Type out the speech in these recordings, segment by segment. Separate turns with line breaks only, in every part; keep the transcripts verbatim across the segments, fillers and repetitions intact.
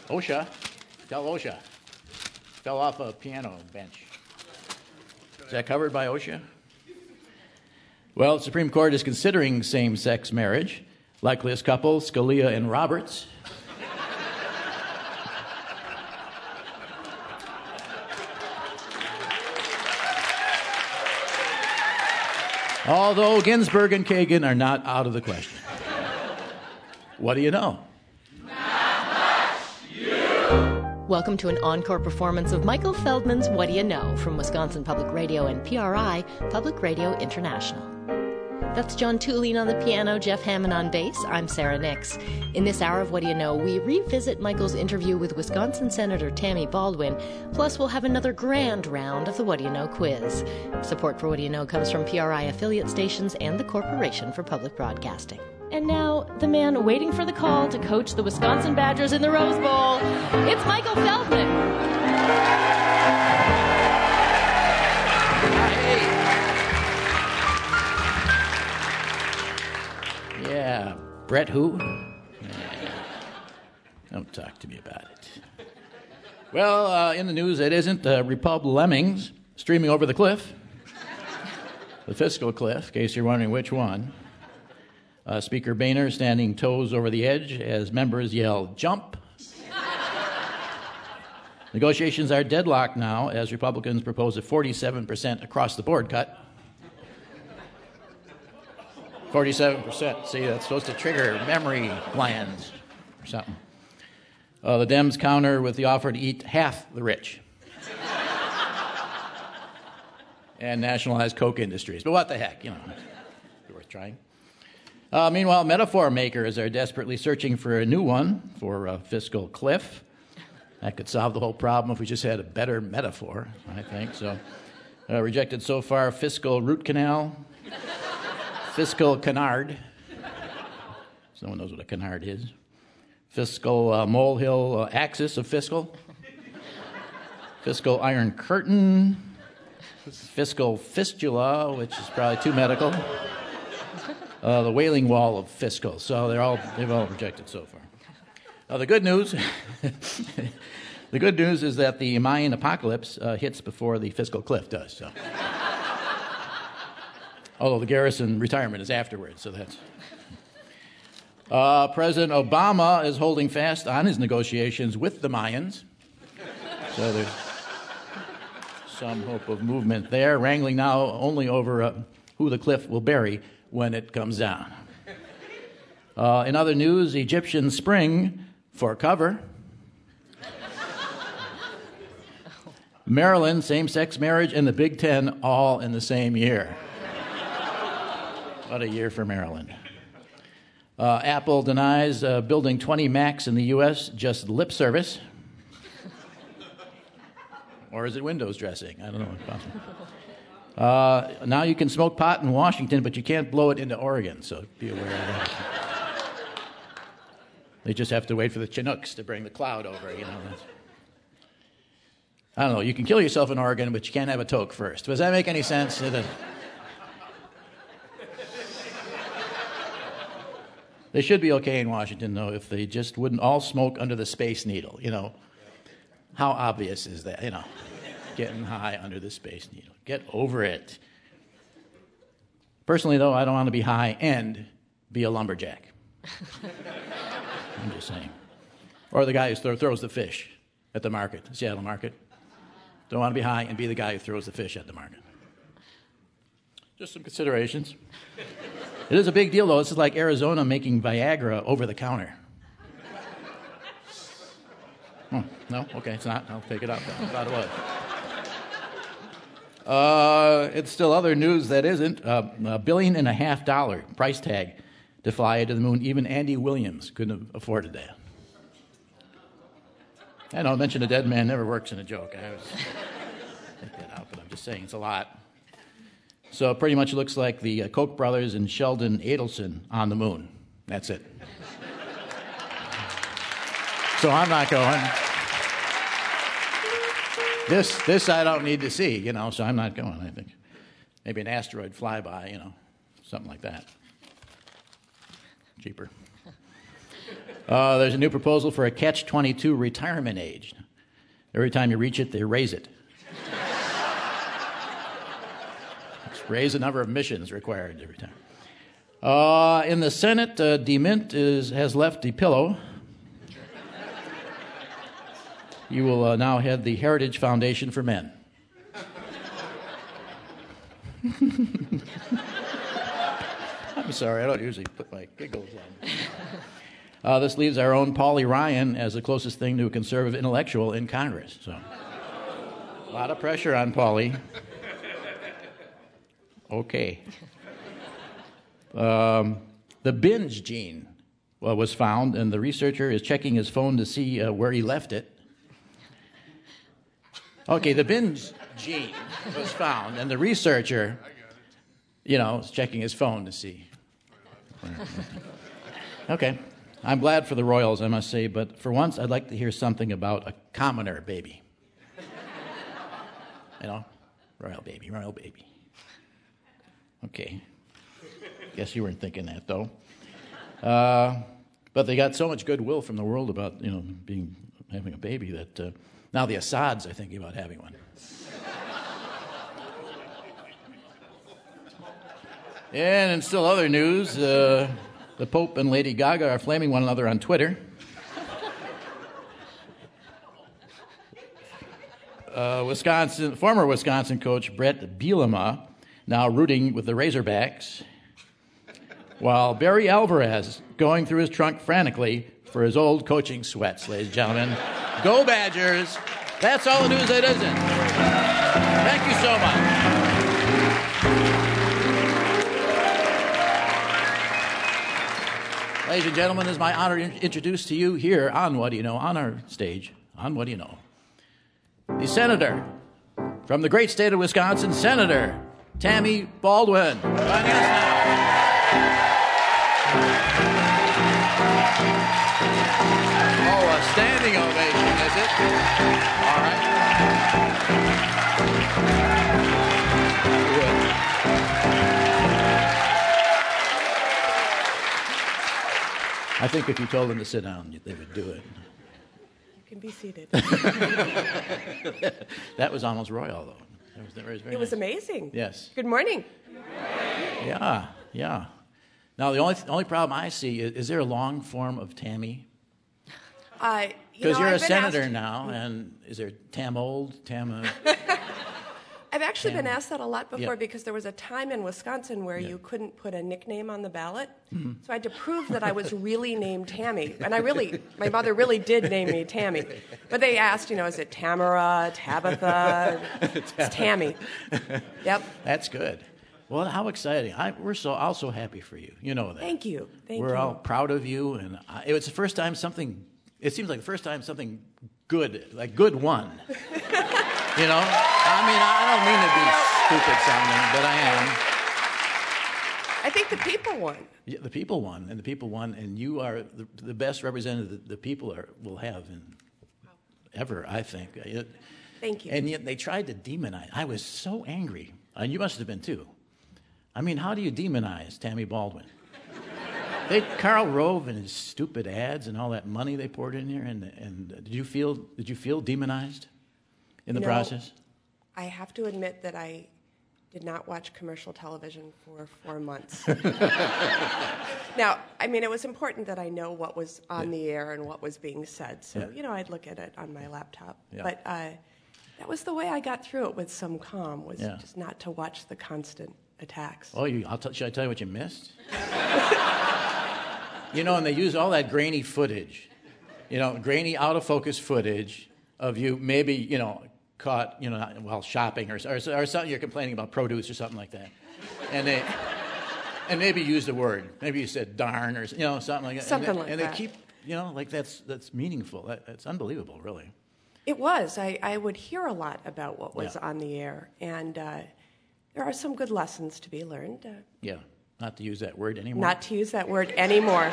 OSHA, tell OSHA, fell off a piano bench. Is that covered by OSHA? Well, the Supreme Court is considering same-sex marriage. Likeliest couple, Scalia and Roberts. Although Ginsburg and Kagan are not out of the question. What do you know?
Welcome to an encore performance of Michael Feldman's What Do You Know? From Wisconsin Public Radio and P R I, Public Radio International. That's John Tulene on the piano, Jeff Hammond on bass. I'm Sarah Nix. In this hour of What Do You Know, we revisit Michael's interview with Wisconsin Senator Tammy Baldwin. Plus, we'll have another grand round of the What Do You Know quiz. Support for What Do You Know comes from P R I affiliate stations and the Corporation for Public Broadcasting. And now, the man waiting for the call to coach the Wisconsin Badgers in the Rose Bowl, it's Michael Feldman.
Yeah, Brett who? Don't talk to me about it. Well, uh, in the news, it isn't uh, Repub Lemmings streaming over the cliff. The fiscal cliff, in case you're wondering which one. Uh, Speaker Boehner standing toes over the edge as members yell, jump. Negotiations are deadlocked now as Republicans propose a forty-seven percent across-the-board cut. forty-seven percent. See, that's supposed to trigger memory glands or something. Uh, the Dems counter with the offer to eat half the rich and nationalize Coke Industries. But what the heck, you know, it's worth trying. Uh, meanwhile, metaphor makers are desperately searching for a new one for a fiscal cliff. That could solve the whole problem if we just had a better metaphor, I think. So, uh, rejected so far fiscal root canal, fiscal canard. So no one knows what a canard is. Fiscal uh, molehill uh, axis of fiscal. Fiscal iron curtain. Fiscal fistula, which is probably too medical. Uh, the Wailing Wall of fiscal. So they're all they've all rejected so far. Uh, the good news, the good news is that the Mayan apocalypse uh, hits before the fiscal cliff does. So, although the Garrison retirement is afterwards, so that's. Uh, President Obama is holding fast on his negotiations with the Mayans. So there's some hope of movement there. Wrangling now only over uh, who the cliff will bury when it comes down. Uh, in other news, Egyptian spring for cover. Maryland, same-sex marriage, and the Big Ten all in the same year. What a year for Maryland. Uh, Apple denies uh, building twenty Macs in the U S, just lip service. Or is it Windows dressing? I don't know. It's possible. Uh, now you can smoke pot in Washington, but you can't blow it into Oregon, so be aware of that. They just have to wait for the Chinooks to bring the cloud over, you know. That's... I don't know, you can kill yourself in Oregon, but you can't have a toke first. Does that make any sense? They should be okay in Washington, though, if they just wouldn't all smoke under the Space Needle, you know. How obvious is that, you know? Getting high under the Space Needle. Get over it. Personally, though, I don't want to be high and be a lumberjack. I'm just saying. Or the guy who th- throws the fish at the market, the Seattle market. Don't want to be high and be the guy who throws the fish at the market. Just some considerations. It is a big deal, though. This is like Arizona making Viagra over the counter. Oh, no? Okay, it's not. I'll take it up. I thought it was. Uh, it's still other news that isn't. Uh, a billion and a half dollar price tag to fly to the moon. Even Andy Williams couldn't have afforded that. I know, I mentioned a dead man never works in a joke. I was take that out, but I'm just saying it's a lot. So it pretty much looks like the uh, Koch brothers and Sheldon Adelson on the moon. That's it. So I'm not going. This this I don't need to see, you know, so I'm not going, I think. Maybe an asteroid flyby, you know, something like that. Cheaper. Uh, there's a new proposal for a catch twenty-two retirement age. Every time you reach it, they raise it. Raise the number of missions required every time. Uh, in the Senate, uh, DeMint is, has left the pillow. You will uh, now head the Heritage Foundation for Men. I'm sorry, I don't usually put my giggles on. Uh, this leaves our own Pauli Ryan as the closest thing to a conservative intellectual in Congress. So, a lot of pressure on Pauli. Okay. Um, the binge gene well, was found, and the researcher is checking his phone to see uh, where he left it. Okay, the binge gene was found, and the researcher, you know, is checking his phone to see. Okay. I'm glad for the Royals, I must say, but for once I'd like to hear something about a commoner baby. You know, royal baby, royal baby. Okay. Guess you weren't thinking that, though. Uh, but they got so much goodwill from the world about, you know, being having a baby that uh, now the Assads are thinking about having one. And in still other news, uh, the Pope and Lady Gaga are flaming one another on Twitter. Uh, Wisconsin, former Wisconsin coach Brett Bielema now rooting with the Razorbacks, while Barry Alvarez going through his trunk frantically for his old coaching sweats, ladies and gentlemen. Go Badgers! That's all the news that isn't. Thank you so much. Ladies and gentlemen, it is my honor to introduce to you here on What Do You Know, on our stage, on What Do You Know, the senator from the great state of Wisconsin, Senator Tammy Baldwin. Joining us now. Oh, a standing ovation, is it? All right. Good. I think if you told them to sit down, they would do it.
You can be seated.
That was almost royal, though. That was, that was very
it was
nice.
amazing.
Yes.
Good morning.
Yeah, yeah. Now, the only only problem I see is, is there a long form of Tammy?
Uh,
Because
you
you're
know,
a
I've been
senator
asked,
now, and is there Tam Old, Tam... Uh,
I've actually
Tam.
been asked that a lot before
Yeah.
because there was a time in Wisconsin where
Yeah.
you couldn't put a nickname on the ballot.
Mm-hmm.
So I had to prove that I was really named Tammy. And I really, my mother really did name me Tammy. But they asked, you know, is it Tamara, Tabitha? It's Tammy. Yep.
That's good. Well, how exciting. I, we're so also happy for you. You know that.
Thank you. Thank
we're
you.
all proud of you. And I, it was the first time something, it seems like the first time something good, like good won. You know? I mean, I don't mean to be stupid sounding, but I am.
I think the people won.
Yeah, the people won, and the people won, and you are the, the best representative that the people are, will have in ever, I think. It,
Thank you.
And yet they tried to demonize. I was so angry. And you must have been too. I mean, how do you demonize Tammy Baldwin? They, Karl Rove and his stupid ads and all that money they poured in here, and and did you feel did you feel demonized in the
You know,
process?
I have to admit that I did not watch commercial television for four months. Now, I mean, it was important that I know what was on
Yeah.
the air and what was being said. So,
Yeah.
you know, I'd look at it on my laptop.
Yeah.
But uh, that was the way I got through it with some calm, was
Yeah.
just not to watch the constant attacks.
Oh, you, I'll t- should I tell you what you missed? You know, and they use all that grainy footage, you know, grainy out of focus footage of you maybe, you know, caught, you know, while shopping or or, or something, you're complaining about produce or something like that, and they and maybe used a word, maybe you said darn or you know something like that,
Something
and they,
like
and
that.
they keep, you know, like that's that's meaningful. That, that's unbelievable, really.
It was. I, I would hear a lot about what was
Yeah.
on the air, and uh, there are some good lessons to be learned. Uh,
Yeah, not to use that word anymore.
not to use that word anymore.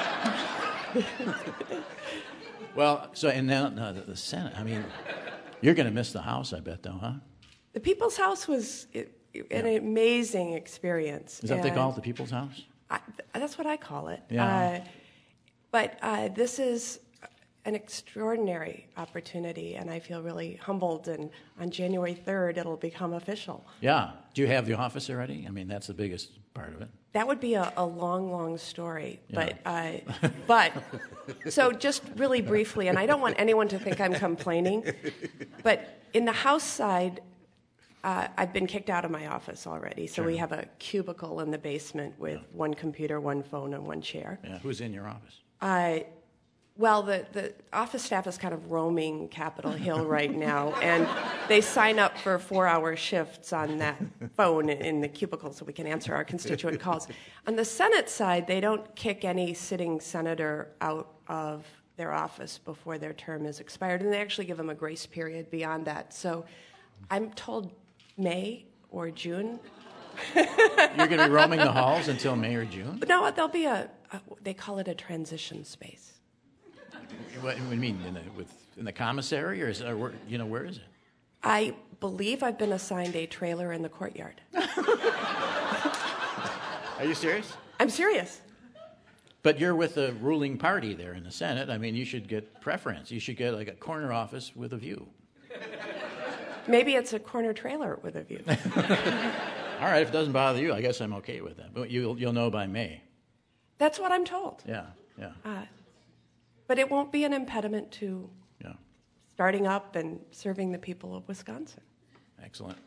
Well, so and then uh, the, the Senate. I mean, you're going to miss the House, I bet, though, huh?
The People's House was it, it, an amazing experience.
Is that what they
and
call it, the People's House?
I, that's what I call it.
Yeah.
Uh, But uh, this is an extraordinary opportunity, and I feel really humbled. And on January third, it'll become official.
Yeah. Do you have the office already? I mean, that's the biggest part of it.
That would be a, a long, long story.
Yeah.
But, uh, but so just really briefly, and I don't want anyone to think I'm complaining, but in the House side, uh, I've been kicked out of my office already. So
Sure.
we have a cubicle in the basement with
Yeah.
one computer, one phone, and one chair.
Yeah. Who's in your office?
Uh, well, the, the office staff is kind of roaming Capitol Hill right now, and they sign up for four-hour shifts on that phone in the cubicle so we can answer our constituent calls. On the Senate side, they don't kick any sitting senator out of their office before their term is expired, and they actually give them a grace period beyond that. So I'm told May or June.
You're going to be roaming the halls until May or June?
No, there'll be a, a they call it a transition space.
What do you mean, in the, with, in the commissary, or, is, or where, you know, where is it?
I believe I've been assigned a trailer in the courtyard.
Are you serious?
I'm serious.
But you're with the ruling party there in the Senate. I mean, you should get preference. You should get like a corner office with a view.
Maybe it's a corner trailer with a view.
All right, if it doesn't bother you, I guess I'm okay with that. But you'll, you'll know by May.
That's what I'm told.
Yeah, yeah,
Uh, but it won't be an impediment to
yeah.
starting up and serving the people of Wisconsin.
Excellent.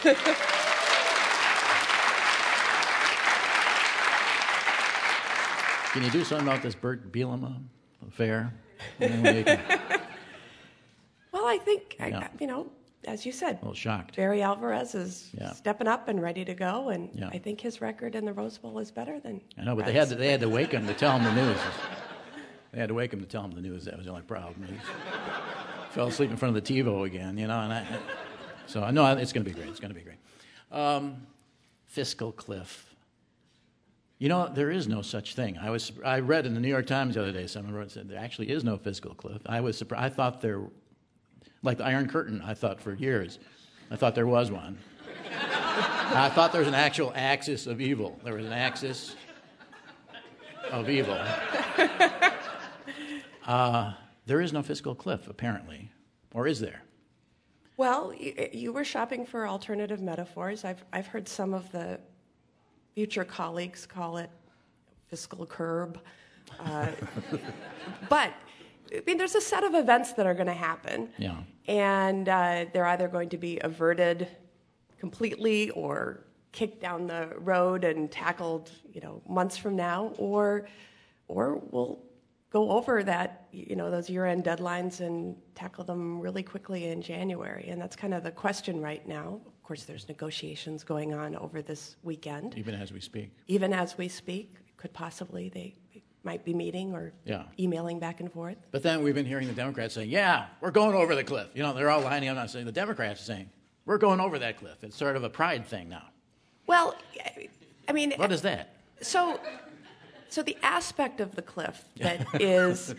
Can you do something about this Bert Bielema affair? Maybe you can-
Well, I think,
Yeah.
I, you know, as you said,
a little shocked.
Barry Alvarez is
Yeah.
stepping up and ready to go, and
Yeah.
I think his record in the Rose Bowl is better than.
I know, but they had to, they had to wake him to tell him the news. They had to wake him to tell him the news. That was the only problem. He fell asleep in front of the TiVo again, you know. And I, so I know it's going to be great. It's going to be great. Um, fiscal cliff. You know, there is no such thing. I was I read in the New York Times the other day. Someone wrote said there actually is no fiscal cliff. I was surprised. I thought there, like the Iron Curtain. I thought for years, I thought there was one. I thought there was an actual axis of evil. There was an axis of evil. Uh, there is no fiscal cliff, apparently, or is there?
Well, you, you were shopping for alternative metaphors. I've I've heard some of the future colleagues call it fiscal curb. Uh, but, I mean, there's a set of events that are going to happen.
Yeah.
And uh, they're either going to be averted completely or kicked down the road and tackled, you know, months from now, or or we'll go over that, you know, those year-end deadlines and tackle them really quickly in January. And that's kind of the question right now. Of course, there's negotiations going on over this weekend.
Even as we speak.
Even as we speak, could possibly, they might be meeting or
Yeah.
emailing back and forth.
But then we've been hearing the Democrats saying, yeah, we're going over the cliff. You know, they're all lining up now saying, the Democrats are saying, we're going over that cliff. It's sort of a pride thing now.
Well, I mean...
What is that?
So, so the aspect of the cliff that is,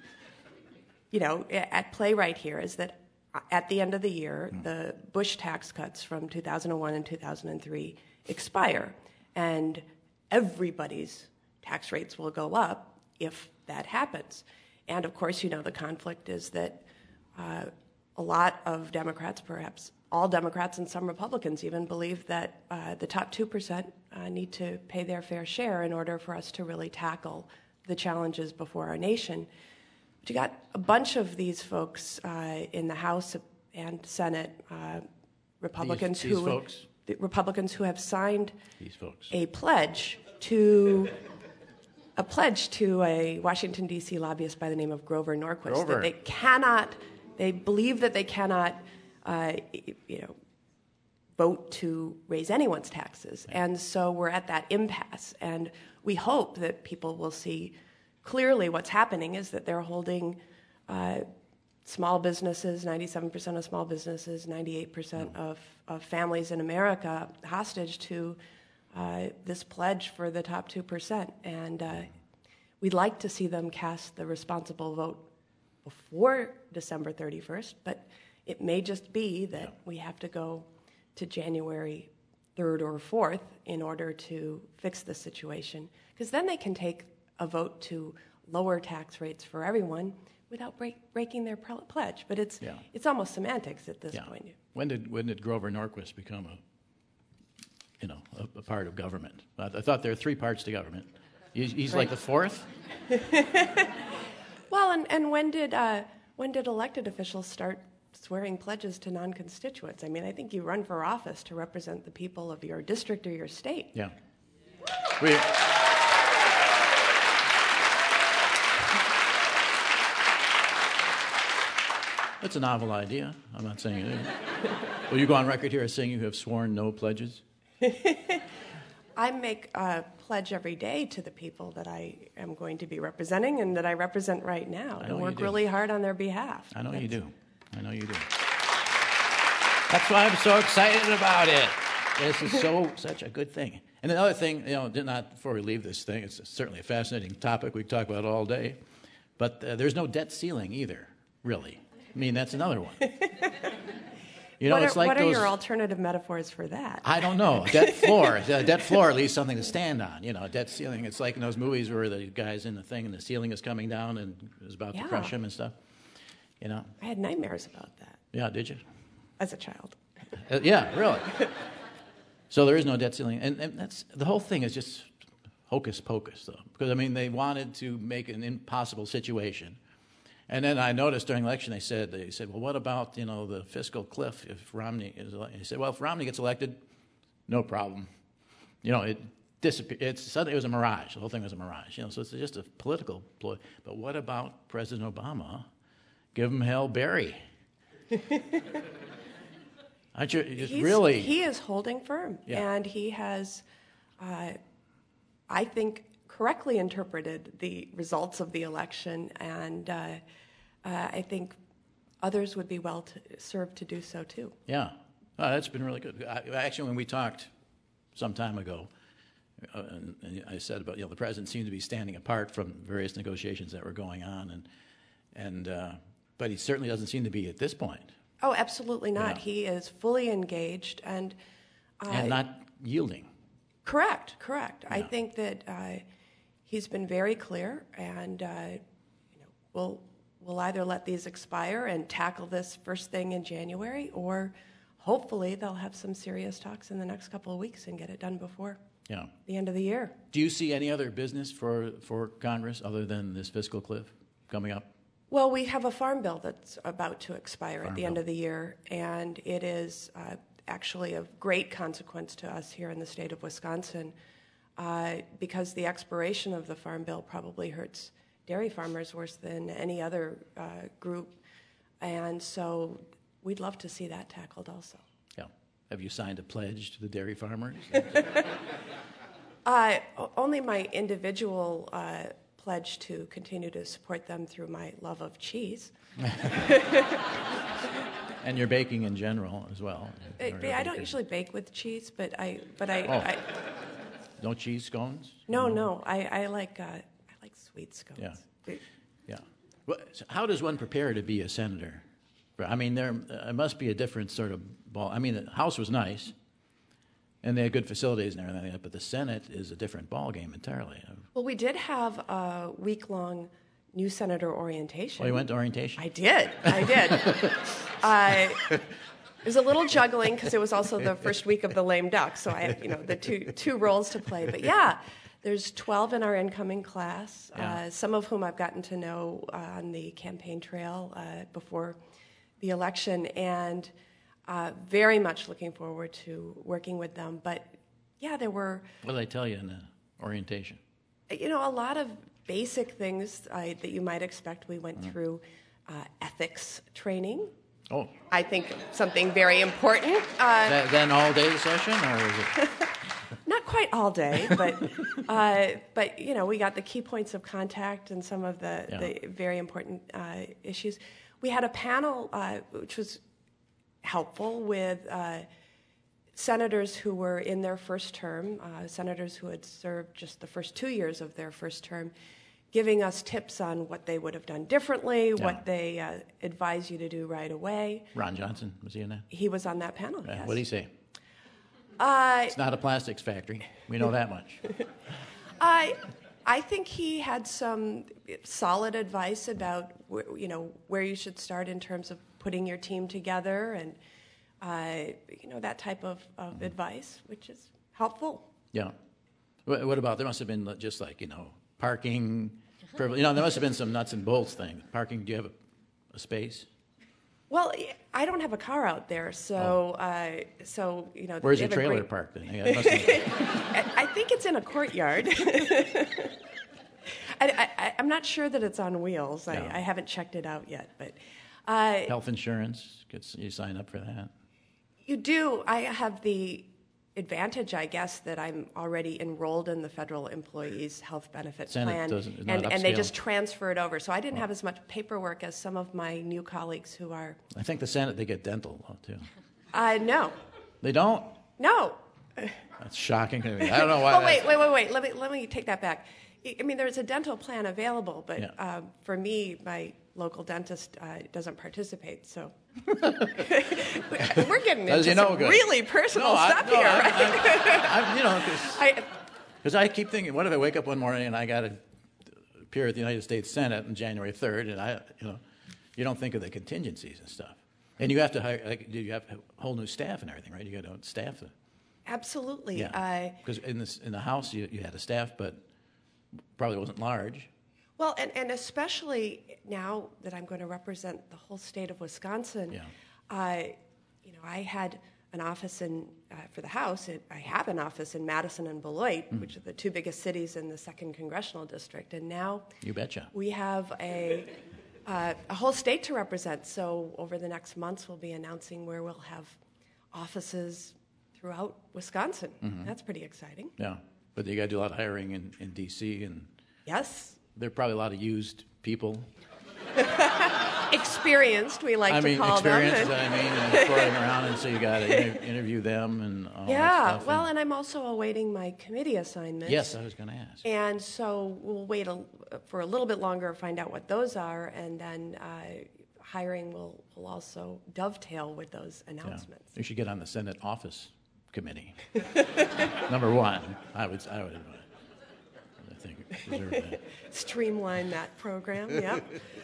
you know, at play right here is that at the end of the year, mm. the Bush tax cuts from two thousand one and two thousand three expire, and everybody's tax rates will go up if that happens. And of course, you know, the conflict is that uh, a lot of Democrats, perhaps all Democrats and some Republicans even, believe that uh, the top two percent uh, need to pay their fair share in order for us to really tackle the challenges before our nation. But you got a bunch of these folks uh, in the House and Senate, uh, Republicans
these, these
who
folks?
The Republicans who have signed
these folks.
a pledge to a pledge to a Washington D C lobbyist by the name of Grover Norquist
Grover.
that they cannot, they believe that they cannot, uh, you know, vote to raise anyone's taxes, and so we're at that impasse. And we hope that people will see clearly what's happening is that they're holding uh, small businesses, ninety-seven percent of small businesses, ninety-eight percent of, of families in America hostage to uh, this pledge for the top two percent. And uh, we'd like to see them cast the responsible vote before December thirty-first, but it may just be that yeah. we have to go to January third or fourth in order to fix the situation, because then they can take a vote to lower tax rates for everyone without break, breaking their pre- pledge. But it's
Yeah.
it's almost semantics at this
Yeah.
point.
When did when did Grover Norquist become a you know a, a part of government? I, I thought there are three parts to government. He's, he's
Right.
like the fourth.
Well, and, and when did uh, when did elected officials start swearing pledges to non-constituents? I mean, I think you run for office to represent the people of your district or your state.
Yeah. We, That's a novel idea. I'm not saying it is. Will you go on record here as saying you have sworn no pledges?
I make a pledge every day to the people that I am going to be representing and that I represent right now,
I know
and
you
work
do.
really hard on their behalf.
I know
That's-
you do. I know you do. That's why I'm so excited about it. This is so such a good thing. And another thing, you know, not before we leave this thing, it's certainly a fascinating topic we could talk about all day, but uh, there's no debt ceiling either, really. I mean, that's another one. You know,
what are,
it's like
what
those.
are your alternative metaphors for that?
I don't know. Debt floor. A debt floor, at least something to stand on. You know, debt ceiling. It's like in those movies where the guy's in the thing and the ceiling is coming down and is about
Yeah.
to crush him and stuff. You know?
I had nightmares about that
Yeah, did you?
as a child.
Uh, yeah, really. So there is no debt ceiling. And, and that's the whole thing is just hocus pocus, though. Because, I mean, they wanted to make an impossible situation. And then I noticed during the election they said, they said, well, what about, you know, the fiscal cliff if Romney is elected? He said, well, if Romney gets elected, no problem. You know, it disappeared. It's suddenly it was a mirage. The whole thing was a mirage. You know, so it's just a political ploy. But what about President Obama? Give him hell, Berry. Aren't you just
He's,
really?
He is holding firm,
Yeah.
and he has, uh, I think, correctly interpreted the results of the election, and uh, uh, I think others would be well to, served to do so too.
Yeah, oh, that's been really good. I, actually, when we talked some time ago, uh, and, and I said about you know the president seemed to be standing apart from various negotiations that were going on, and and uh, but he certainly doesn't seem to be at this point,
Oh, absolutely not.
Yeah.
He is fully engaged and uh,
and not yielding.
correct. Correct. I
Yeah.
think that uh, he's been very clear, and uh, you know, we'll we'll either let these expire and tackle this first thing in January, or hopefully they'll have some serious talks in the next couple of weeks and get it done before
Yeah.
the end of the year.
Do you see any other business for for Congress other than this fiscal cliff coming up?
Well, we have a farm bill that's about to expire
Farm
at the end
bill.
of the year, and it is uh, actually of great consequence to us here in the state of Wisconsin uh, because the expiration of the farm bill probably hurts dairy farmers worse than any other uh, group, and so we'd love to see that tackled also.
Yeah. Have you signed a pledge to the dairy farmers?
Uh, o- only my individual uh, pledge to continue to support them through my love of cheese.
And your baking in general as well.
I, I don't usually bake with cheese, but I, but I,
Oh.
I
No cheese scones?
no, no, I, I like, uh, I like sweet scones.
Yeah. Yeah. Well, so how does one prepare to be a senator? I mean, there uh, must be a different sort of ball. I mean, the House was nice, and they had good facilities and everything, like that, but the Senate is a different ball game entirely.
Well, we did have a week-long new senator orientation.
Oh, you went to orientation?
I did. I did. I it was a little juggling because it was also the first week of the lame duck, so I had, you know, the two two roles to play. But yeah, there's twelve in our incoming class,
Yeah.
uh, some of whom I've gotten to know uh, on the campaign trail uh, before the election, and uh, very much looking forward to working with them. But yeah, there were,
What did I tell you in the orientation?
you know, a lot of basic things uh, that you might expect. We
Mm-hmm.
went through uh, ethics training.
Oh,
I think something very important. Uh,
that, then all day session, or is it?
not quite all day, but uh, but you know, we got the key points of contact and some of the,
Yeah.
the very important uh, issues. We had a panel uh, which was helpful with uh, senators who were in their first term, uh, senators who had served just the first two years of their first term, giving us tips on what they would have done differently,
Yeah.
what they uh, advise you to do right away.
Ron Johnson, was he in that?
He was on that panel.
Yeah.
Yes.
What did he say?
Uh,
It's not a plastics factory. We know that much.
I, I think he had some solid advice about wh- you know where you should start in terms of putting your team together and uh, you know that type of, of advice, which is helpful.
Yeah. What, what about, there must have been just like, you know, parking, privilege. You know, there must have been some nuts and bolts thing. Parking, do you have a, a space?
Well, I don't have a car out there, so oh. uh, so you know.
Where's your trailer great... parked then? Yeah, it must have...
I think it's in a courtyard. I, I, I'm not sure that it's on wheels. I, no. I haven't checked it out yet, but uh,
health insurance. Gets, you sign up for that.
You do. I have the advantage, I guess, that I'm already enrolled in the federal employees health benefit
Senate
plan,
doesn't,
and, and they just transferred over. So I didn't oh. have as much paperwork as some of my new colleagues who are.
I think the Senate, they get dental too.
Uh, no.
They don't?
No.
That's shocking to me. I don't know why.
Oh wait, wait, wait, wait. Let me let me take that back. I mean, there's a dental plan available, but
yeah.
uh, for me, my local dentist uh, doesn't participate. So we're getting into you know some good. really personal
no,
stuff
I, no,
here,
I,
right?
I, I, you know, because I, I keep thinking, what if I wake up one morning and I got to appear at the United States Senate on January third, and I, you know, you don't think of the contingencies and stuff, and you have to hire, like, you have a whole new staff and everything, right? You got to staff it.
Absolutely.
Yeah. Because in this in the House you, you had a staff, but probably wasn't large.
Well, and, and especially now that I'm going to represent the whole state of Wisconsin,
yeah.
uh, you know, I had an office in uh, for the House. It, I have an office in Madison and Beloit, mm. which are the two biggest cities in the second congressional district, and now
you betcha
we have a uh, a whole state to represent. So over the next months, we'll be announcing where we'll have offices throughout Wisconsin. Mm-hmm. That's pretty exciting.
Yeah, but you got to do a lot of hiring in, in D C and
yes,
there are probably a lot of used people.
Experienced, we like
I
to
mean,
call
experienced,
them.
I mean, and floating around, and so you got to inter- interview them and all
yeah,
that stuff.
well, and, and I'm also awaiting my committee assignments.
Yes, I was going to ask.
And so we'll wait a, for a little bit longer, find out what those are, and then uh, hiring will, will also dovetail with those announcements.
Yeah. You should get on the Senate Office Committee. Number one, I would, I would, I think, deserve that.
Streamline that program. Yeah.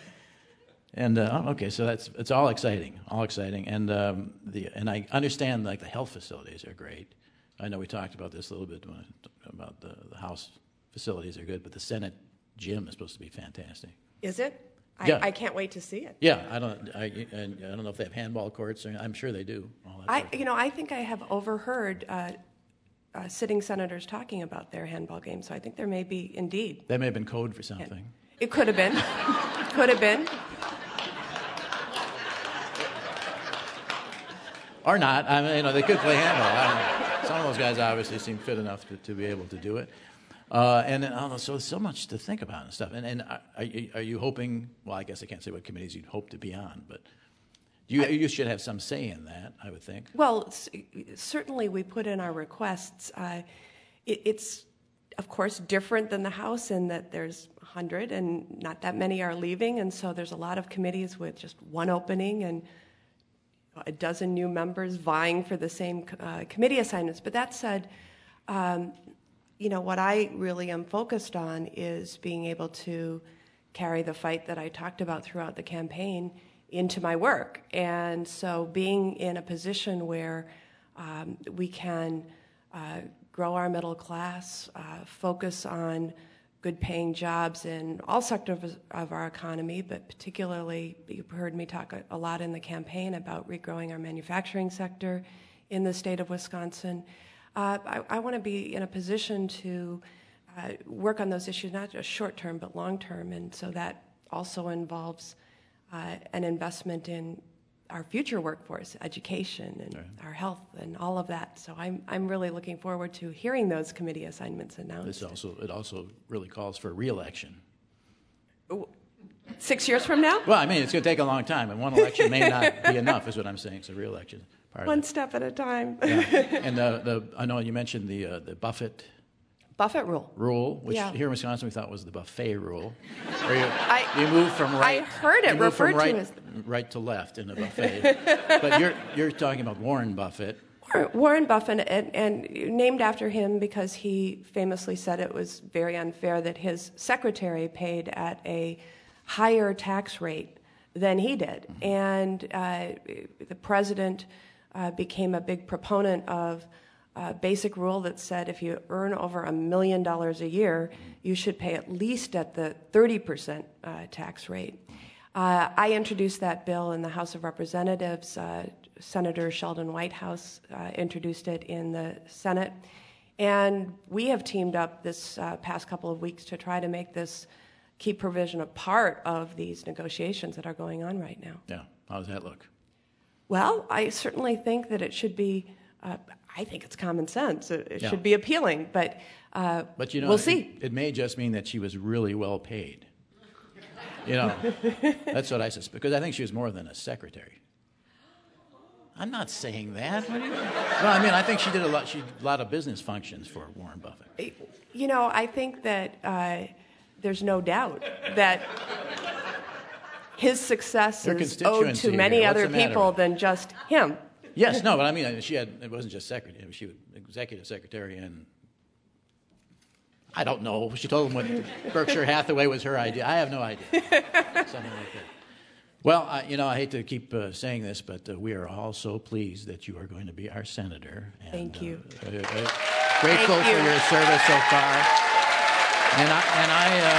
And uh, okay, so that's it's all exciting, all exciting, and um, the and I understand like the health facilities are great. I know we talked about this a little bit when I, about the, the House facilities are good, but the Senate gym is supposed to be fantastic.
Is it? I,
yeah.
I can't wait to see it.
Yeah, I don't. I, I don't know if they have handball courts. Or, I'm sure they do. All that
I, you know, I think I have overheard uh, uh, sitting senators talking about their handball game. So I think there may be indeed.
That may have been code for something.
It could have been. Could have been.
Or not. I mean, you know, they could play handball. I don't know. Some of those guys obviously seem fit enough to, to be able to do it. Uh, and then, I don't know, so so much to think about and stuff. And, and are, you, are you hoping? Well, I guess I can't say what committees you'd hope to be on, but you I, you should have some say in that, I would think.
Well, certainly we put in our requests. Uh, it, it's of course different than the House in that there's a hundred and not that many are leaving, and so there's a lot of committees with just one opening and a dozen new members vying for the same uh, committee assignments. But that said, um, you know, what I really am focused on is being able to carry the fight that I talked about throughout the campaign into my work. And so being in a position where um, we can uh, grow our middle class, uh, focus on good-paying jobs in all sectors of our economy, but particularly, you've heard me talk a lot in the campaign about regrowing our manufacturing sector in the state of Wisconsin. Uh, I, I want to be in a position to uh, work on those issues, not just short-term, but long-term, and so that also involves uh, an investment in our future workforce, education, and right. our health, and all of that. So I'm I'm really looking forward to hearing those committee assignments announced.
This also it also really calls for re-election.
Six years from now?
Well, I mean, it's going to take a long time, and one election may not be enough, is what I'm saying. So re-election, part
one
of
step at a time.
Yeah. And the the I know you mentioned the uh, the Buffett.
Buffett rule.
Rule, which
yeah.
here in Wisconsin we thought was the buffet rule. Where you,
I,
you move from right.
I heard it referred
right,
to as
right to left in a buffet. But you're you're talking about Warren Buffett.
Warren Buffett, and, and named after him because he famously said it was very unfair that his secretary paid at a higher tax rate than he did. And uh, the president uh, became a big proponent of a basic rule that said if you earn over a million dollars a year, you should pay at least at the thirty percent uh, tax rate. Uh, I introduced that bill in the House of Representatives. Uh, Senator Sheldon Whitehouse uh, introduced it in the Senate. And we have teamed up this uh, past couple of weeks to try to make this key provision a part of these negotiations that are going on right now.
Yeah. How does that look?
Well, I certainly think that it should be, uh, I think it's common sense. It, it
yeah.
should be appealing, but, uh,
but you know,
we'll
it,
see.
It may just mean that she was really well paid. You know, that's what I suspect, because I think she was more than a secretary. I'm not saying that. What do you, well, I mean, I think she did a lot. She did a lot of business functions for Warren Buffett.
You know, I think that uh, there's no doubt that his success
Their
is owed to many
here.
other people than just him.
Yes, no, but I mean, she had. It wasn't just secretary. She was executive secretary, and I don't know. She told him what Berkshire Hathaway was her idea. I have no idea. Something like that. Well, I, you know, I hate to keep uh, saying this, but uh, we are all so pleased that you are going to be our senator. And,
Thank you.
Uh, uh, uh, grateful
Thank you.
for your service so far. And I, and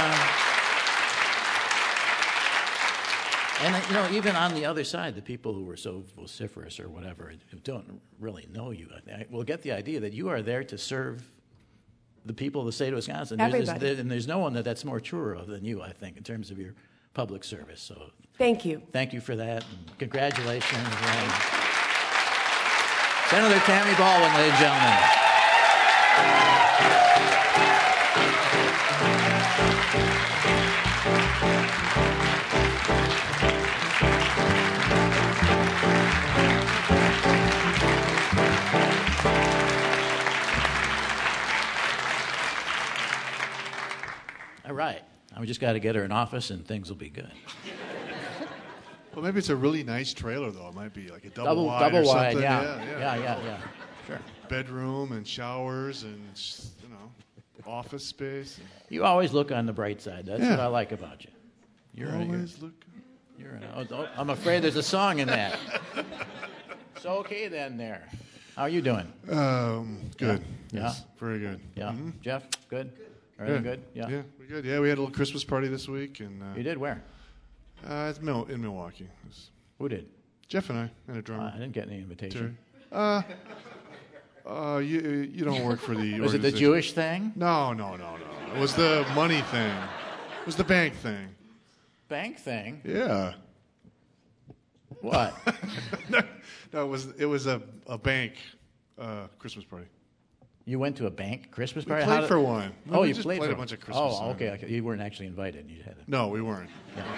I, uh, and uh, you know, even on the other side, the people who were so vociferous or whatever, who don't really know you, I, will get the idea that you are there to serve the people of the state of Wisconsin.
Everybody.
There's, there's, and there's no one that that's more truer of than you, I think, in terms of your public service. So
thank you.
Thank you for that. And congratulations. And Senator Tammy Baldwin, ladies and gentlemen. All right. We just got to get her in office and things will be good.
Well, maybe it's a really nice trailer, though. It might be like a double,
Double,
wide
double
or
wide,
something.
yeah.
Yeah, yeah.
Yeah, yeah, yeah. Sure.
Bedroom and showers and, you know, office space.
You always look on the bright side. That's
Yeah.
what I like about you. You're, a- you're,
Always look.
you're an, oh, oh, I'm afraid there's a song in that. So, okay then there. How are you doing?
Um, good.
Yeah.
Yes, very good.
Yeah.
Mhm.
Jeff, good? Everything good? Yeah.
Yeah, we're good. Yeah, we had a little Christmas party this week, and uh,
You did? Where?
uh, it's Mil- in Milwaukee. It was
Who did?
Jeff and I and a
Uh,
drummer.
I didn't get any
Terry.
invitation.
Uh, uh, you you don't work for the.
Was it the
organization.
Jewish thing?
No, no, no, no. It was the money thing. It was the bank thing.
Bank thing?
Yeah.
What?
no, it was it was a a bank uh, Christmas party.
You went to a bank Christmas
We
party?
played
How did-
for one.
Oh,
we
you
just
played,
played
for
a bunch of Christmas
Oh,
songs.
okay, okay. You weren't actually invited. You had a,
No, we weren't.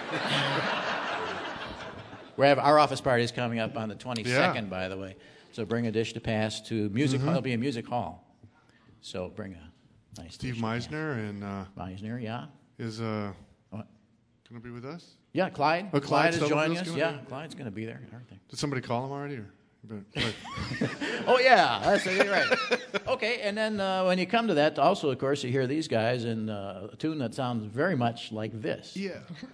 We have our office party is coming up on the twenty-second,
Yeah.
by the way. So bring a dish to pass to music.
Mm-hmm.
It'll be a music hall. So bring a nice
Steve
dish to pass.
Meisner and uh,
Meisner, yeah.
is uh,
What?
going to be with us.
Yeah, Clyde.
Oh,
Clyde
Clyde
is joining
Stubblefield's
us.
gonna
Yeah,
be-
Clyde's going to be there and everything.
Did somebody call him already? Or? But, but,
Oh, yeah, that's you're right. Okay, and then uh, when you come to that, also, of course, you hear these guys in uh, a tune that sounds very much like this.
yeah.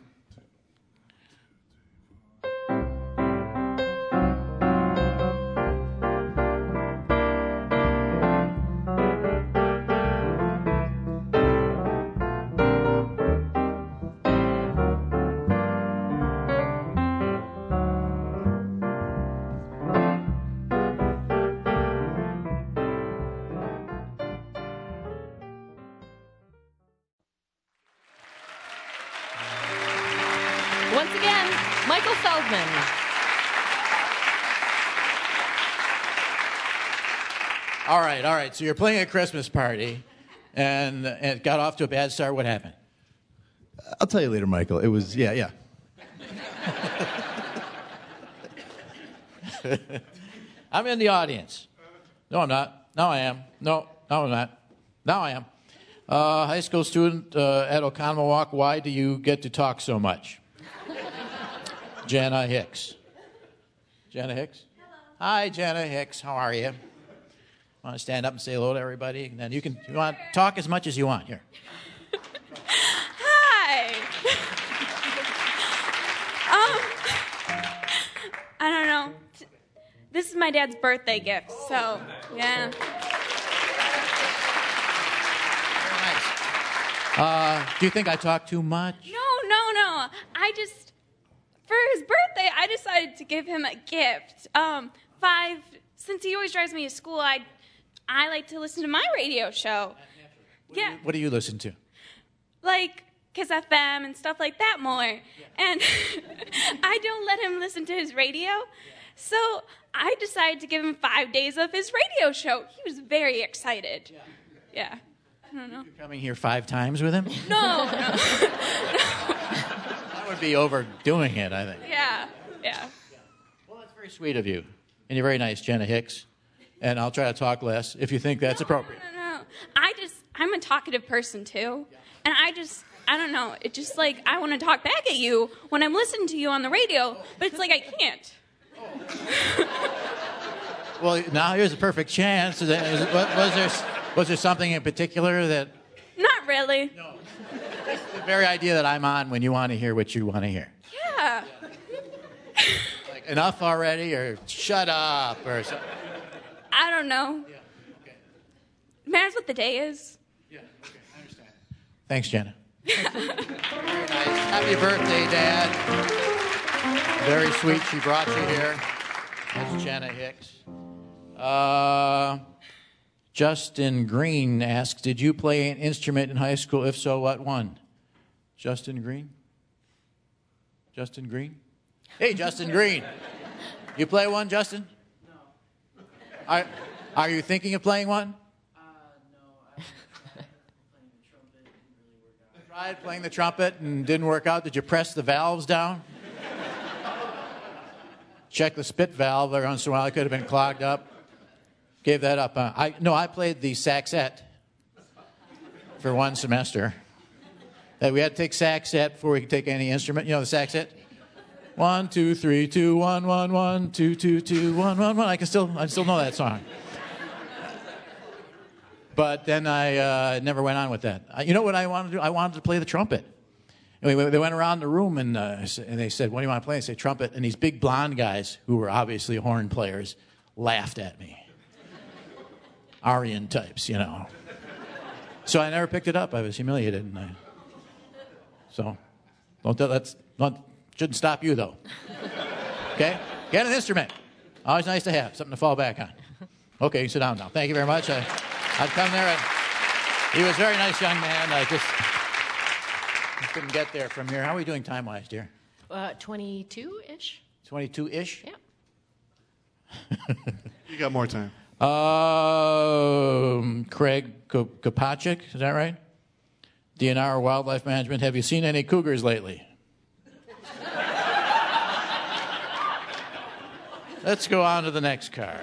Once again, Michael Feldman.
All right, all right. So you're playing a Christmas party, and, and it got off to a bad start. What happened?
I'll tell you later, Michael. It was, yeah, yeah.
I'm in the audience. No, I'm not. No, I am. No, no, I'm not. Now I am. Uh, high school student uh, at Oconomowoc, why do you get to talk so much? Jana Hicks. Jana Hicks? Hello. Hi, Jana Hicks. How are you? Want to stand up and say hello to everybody? And then you can you want to talk as much as you want. Here.
Hi. um, I don't know. This is my dad's birthday gift, so yeah.
Very nice. Uh, do you think I talk too much?
No, no, no. I just, for his birthday, I decided to give him a gift. Um, five, since he always drives me to school, I, I like to listen to my radio show.
What
yeah.
Do you, what do you listen to?
Like Kiss F M and stuff like that more. Yeah. And I don't let him listen to his radio. So I decided to give him five days of his radio show. He was very excited. Yeah. yeah. I don't know.
You're coming here five times with him?
No, no.
That would be overdoing it, I think.
Yeah, yeah.
Well, that's very sweet of you. And you're very nice, Jenna Hicks. And I'll try to talk less if you think that's
no,
appropriate.
No, no, no. I just, I'm a talkative person, too. And I just, I don't know. It just like, I want to talk back at you when I'm listening to you on the radio, but it's like I can't.
Well, now here's a perfect chance. Is that, is, was there was there something in particular that?
Not really.
No. The very idea that I'm on when you want to hear what you want to hear.
Yeah.
Like enough already, or shut up, or something.
I don't know.
Yeah. Okay.
It matters what the day is.
Yeah. Okay. I understand. Thanks, Jenna. Very nice. Happy birthday, Dad. Very sweet. She brought you here. That's Jenna Hicks. Uh, Justin Green asks, did you play an instrument in high school? If so, what one? Justin Green? Justin Green? Hey, Justin Green. You play one, Justin?
No.
Are, are you thinking of playing one?
Uh, no. I tried playing the trumpet. It didn't really work out.
Tried playing the trumpet and didn't work out. Did you press the valves down? Check the spit valve every once in a while. It could have been clogged up. Gave that up. Uh, I no, I played the saxette for one semester. That we had to take saxette before we could take any instrument. You know the saxette? One, two, three, two, one, one, one, two, two, two, one, one, one. I can still, I still know that song. But then I uh, never went on with that. I, you know what I wanted to do? I wanted to play the trumpet. Anyway, they went around the room and, uh, and they said, what do you want to play? I said, trumpet. And these big blonde guys, who were obviously horn players, laughed at me. Aryan types, you know. So I never picked it up. I was humiliated. And I, so don't that's not shouldn't stop you, though. Okay? Get an instrument. Always nice to have. Something to fall back on. Okay, you sit down now. Thank you very much. I, I've come there, and he was a very nice young man. I just... couldn't get there from here. How are we doing time-wise, dear?
Uh, twenty-two-ish.
twenty-two-ish?
Yeah.
You got more time.
Um, Craig Kopacik, is that right? D N R Wildlife Management. Have you seen any cougars lately? Let's go on to the next car.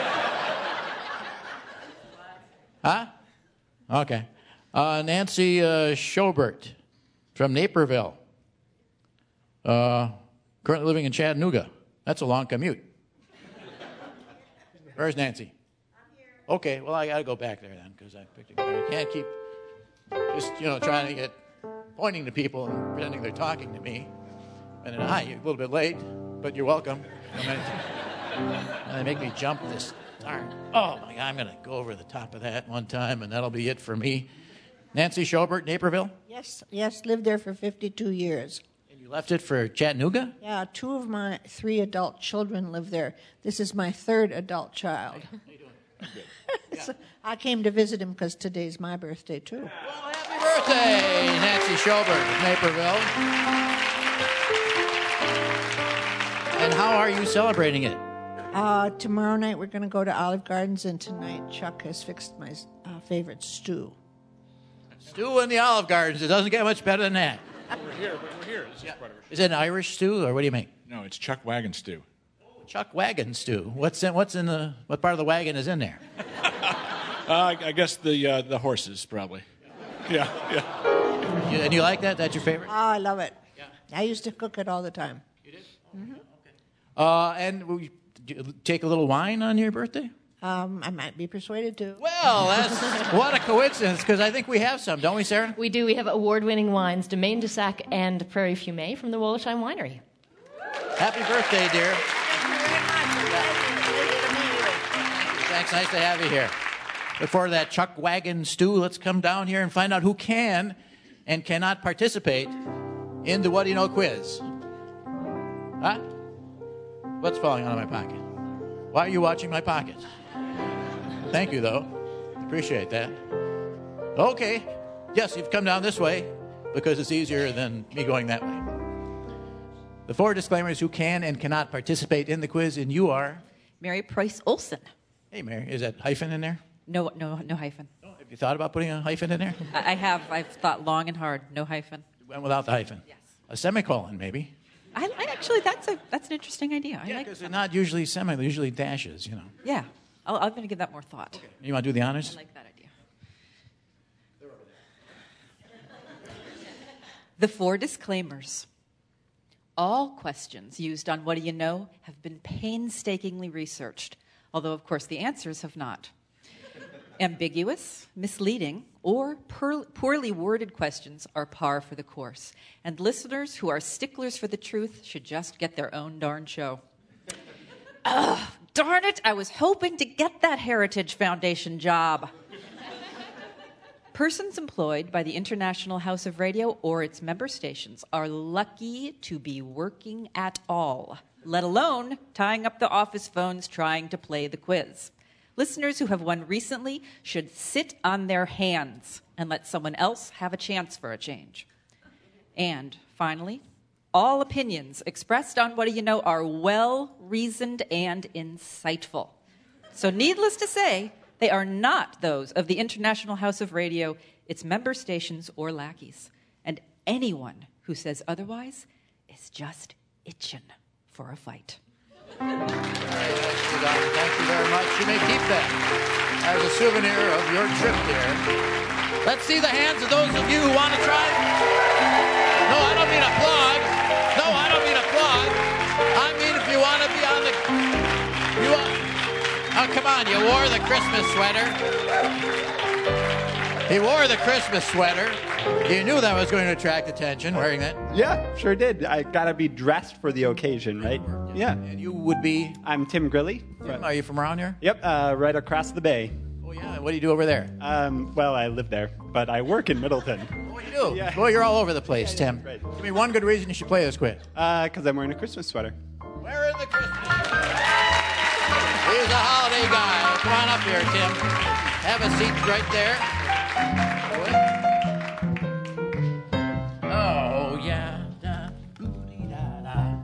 Huh? Okay. Uh, Nancy uh, Schobert from Naperville. Uh, currently living in Chattanooga. That's a long commute. Where's Nancy?
I'm here.
Okay, well, I got to go back there then, because I picked a I can't keep just, you know, trying to get, pointing to people and pretending they're talking to me. And then, hi, you're a little bit late, but you're welcome. And they make me jump this. Darn. Oh, my God, I'm going to go over the top of that one time, and that'll be it for me. Nancy Schobert, Naperville?
Yes, yes, lived there for fifty-two years.
And you left it for Chattanooga?
Yeah, two of my three adult children live there. This is my third adult child.
How you doing? Good. Yeah.
So I came to visit him because today's my birthday, too.
Well, happy birthday, Nancy Schobert of Naperville. And how are you celebrating it?
Uh, tomorrow night we're going to go to Olive Gardens, and tonight Chuck has fixed my uh, favorite stew.
Stew in the Olive Gardens. It doesn't get much better than that.
We're here, but we're here. This is
Yeah.
part of our
Is it an Irish stew, or what do you make?
No, it's Chuck Wagon stew.
Chuck Wagon stew. What's in? What's in the? What part of the wagon is in there?
Uh, I I guess the uh, the horses probably. Yeah, yeah.
You, and you like that? That's your favorite?
Oh, I love it.
Yeah.
I used to cook it all the time.
You did? Mm-hmm. Okay. Uh, and will you, do you take a little wine on your birthday?
Um, I might be persuaded to.
Well, that's what a coincidence, because I think we have some, don't we, Sarah?
We do. We have award-winning wines, Domaine de Sac and Prairie Fumé from the Wollersheim Winery.
Happy birthday, dear.
Thank you very much. Pleasure to meet you.
Thanks, nice to have you here. Look forward to that chuck wagon stew. Let's come down here and find out who can and cannot participate in the What Do You Know quiz. Huh? What's falling out of my pocket? Why are you watching my pockets? Thank you, though. Appreciate that. Okay. Yes, you've come down this way because it's easier than me going that way. The four disclaimers who can and cannot participate in the quiz, and you are?
Mary Price Olson.
Hey, Mary. Is that hyphen in there?
No, no, no hyphen.
Oh, have you thought about putting a hyphen in there?
I I have. I've thought long and hard. No hyphen.
Went without the hyphen.
Yes.
A semicolon, maybe.
I, I actually, that's a that's an interesting idea. I
Yeah,
like.
because they're not usually semi, they're usually dashes, you know.
Yeah, I'll, I'm going to give that more thought.
You want to do the honors?
I like that idea. The four disclaimers. All questions used on What Do You Know have been painstakingly researched, although, of course, the answers have not. Ambiguous, misleading, or poor, poorly worded questions are par for the course, and listeners who are sticklers for the truth should just get their own darn show. Ugh, darn it, I was hoping to get that Heritage Foundation job. Persons employed by the International House of Radio or its member stations are lucky to be working at all, let alone tying up the office phones trying to play the quiz. Listeners who have won recently should sit on their hands and let someone else have a chance for a change. And finally, all opinions expressed on What Do You Know are well-reasoned and insightful. So needless to say, they are not those of the International House of Radio, its member stations, or lackeys. And anyone who says otherwise is just itching for a fight.
All right, thank you very much. You may keep that as a souvenir of your trip here. Let's see the hands of those of you who want to try. No, I don't mean applaud. No, I don't mean applaud. I mean if you want to be on the... You want... Oh, come on, you wore the Christmas sweater. He wore the Christmas sweater. You knew that was going to attract attention, wearing that.
Yeah, sure did. I gotta be dressed for the occasion, right? Yeah.
And you would be...
I'm Tim Grilly.
Tim, are you from around here?
Yep, uh, right across the bay.
Oh, yeah. What do you do over there?
Um, well, I live there, but I work in Middleton.
Oh, you do?
Yeah.
Boy, you're all over the place,
Yeah, yeah,
Tim.
right.
Give me one good reason you should play this quiz.
Uh, because I'm wearing a Christmas sweater.
Wearing the Christmas sweater. He's a holiday guy. Come on up here, Tim. Have a seat right there. Oh, yeah. Da, goody, da, da.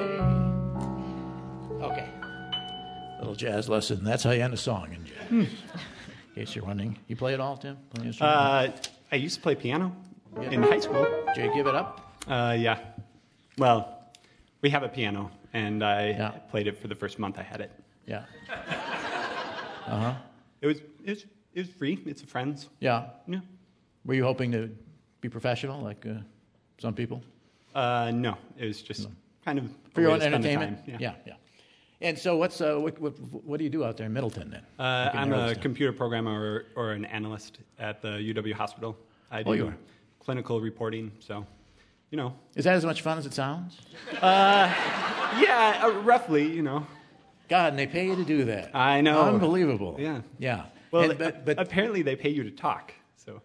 Hey. Okay. Little jazz lesson. That's how you end a song in jazz. In case you're wondering. You play it all, Tim? Play an instrument?
Uh, I used to play piano
Yeah.
in high school.
Did you give it up?
Uh, yeah. Well, we have a piano, and I
Yeah.
played it for the first month I had it.
Yeah. Uh-huh.
It was it was it was free. It's a friend's.
Yeah.
Yeah.
Were you hoping to be professional like uh, some people?
Uh, no, it was just kind of
For
a
your
way
own
to spend the
entertainment?
time.
yeah, yeah. And so what's uh, what, what, what do you do out there in Middleton then?
Uh,
Like in
I'm a
Earlstown?
computer programmer or, or an analyst at the U W hospital. I do
Oh, you are?
clinical reporting, so, you know.
Is that as much fun as it sounds?
Yeah, uh, roughly, you know.
God, and they pay you to do that.
I know.
Unbelievable.
Yeah.
Yeah.
Well,
And- but, but
apparently they pay you to talk, so.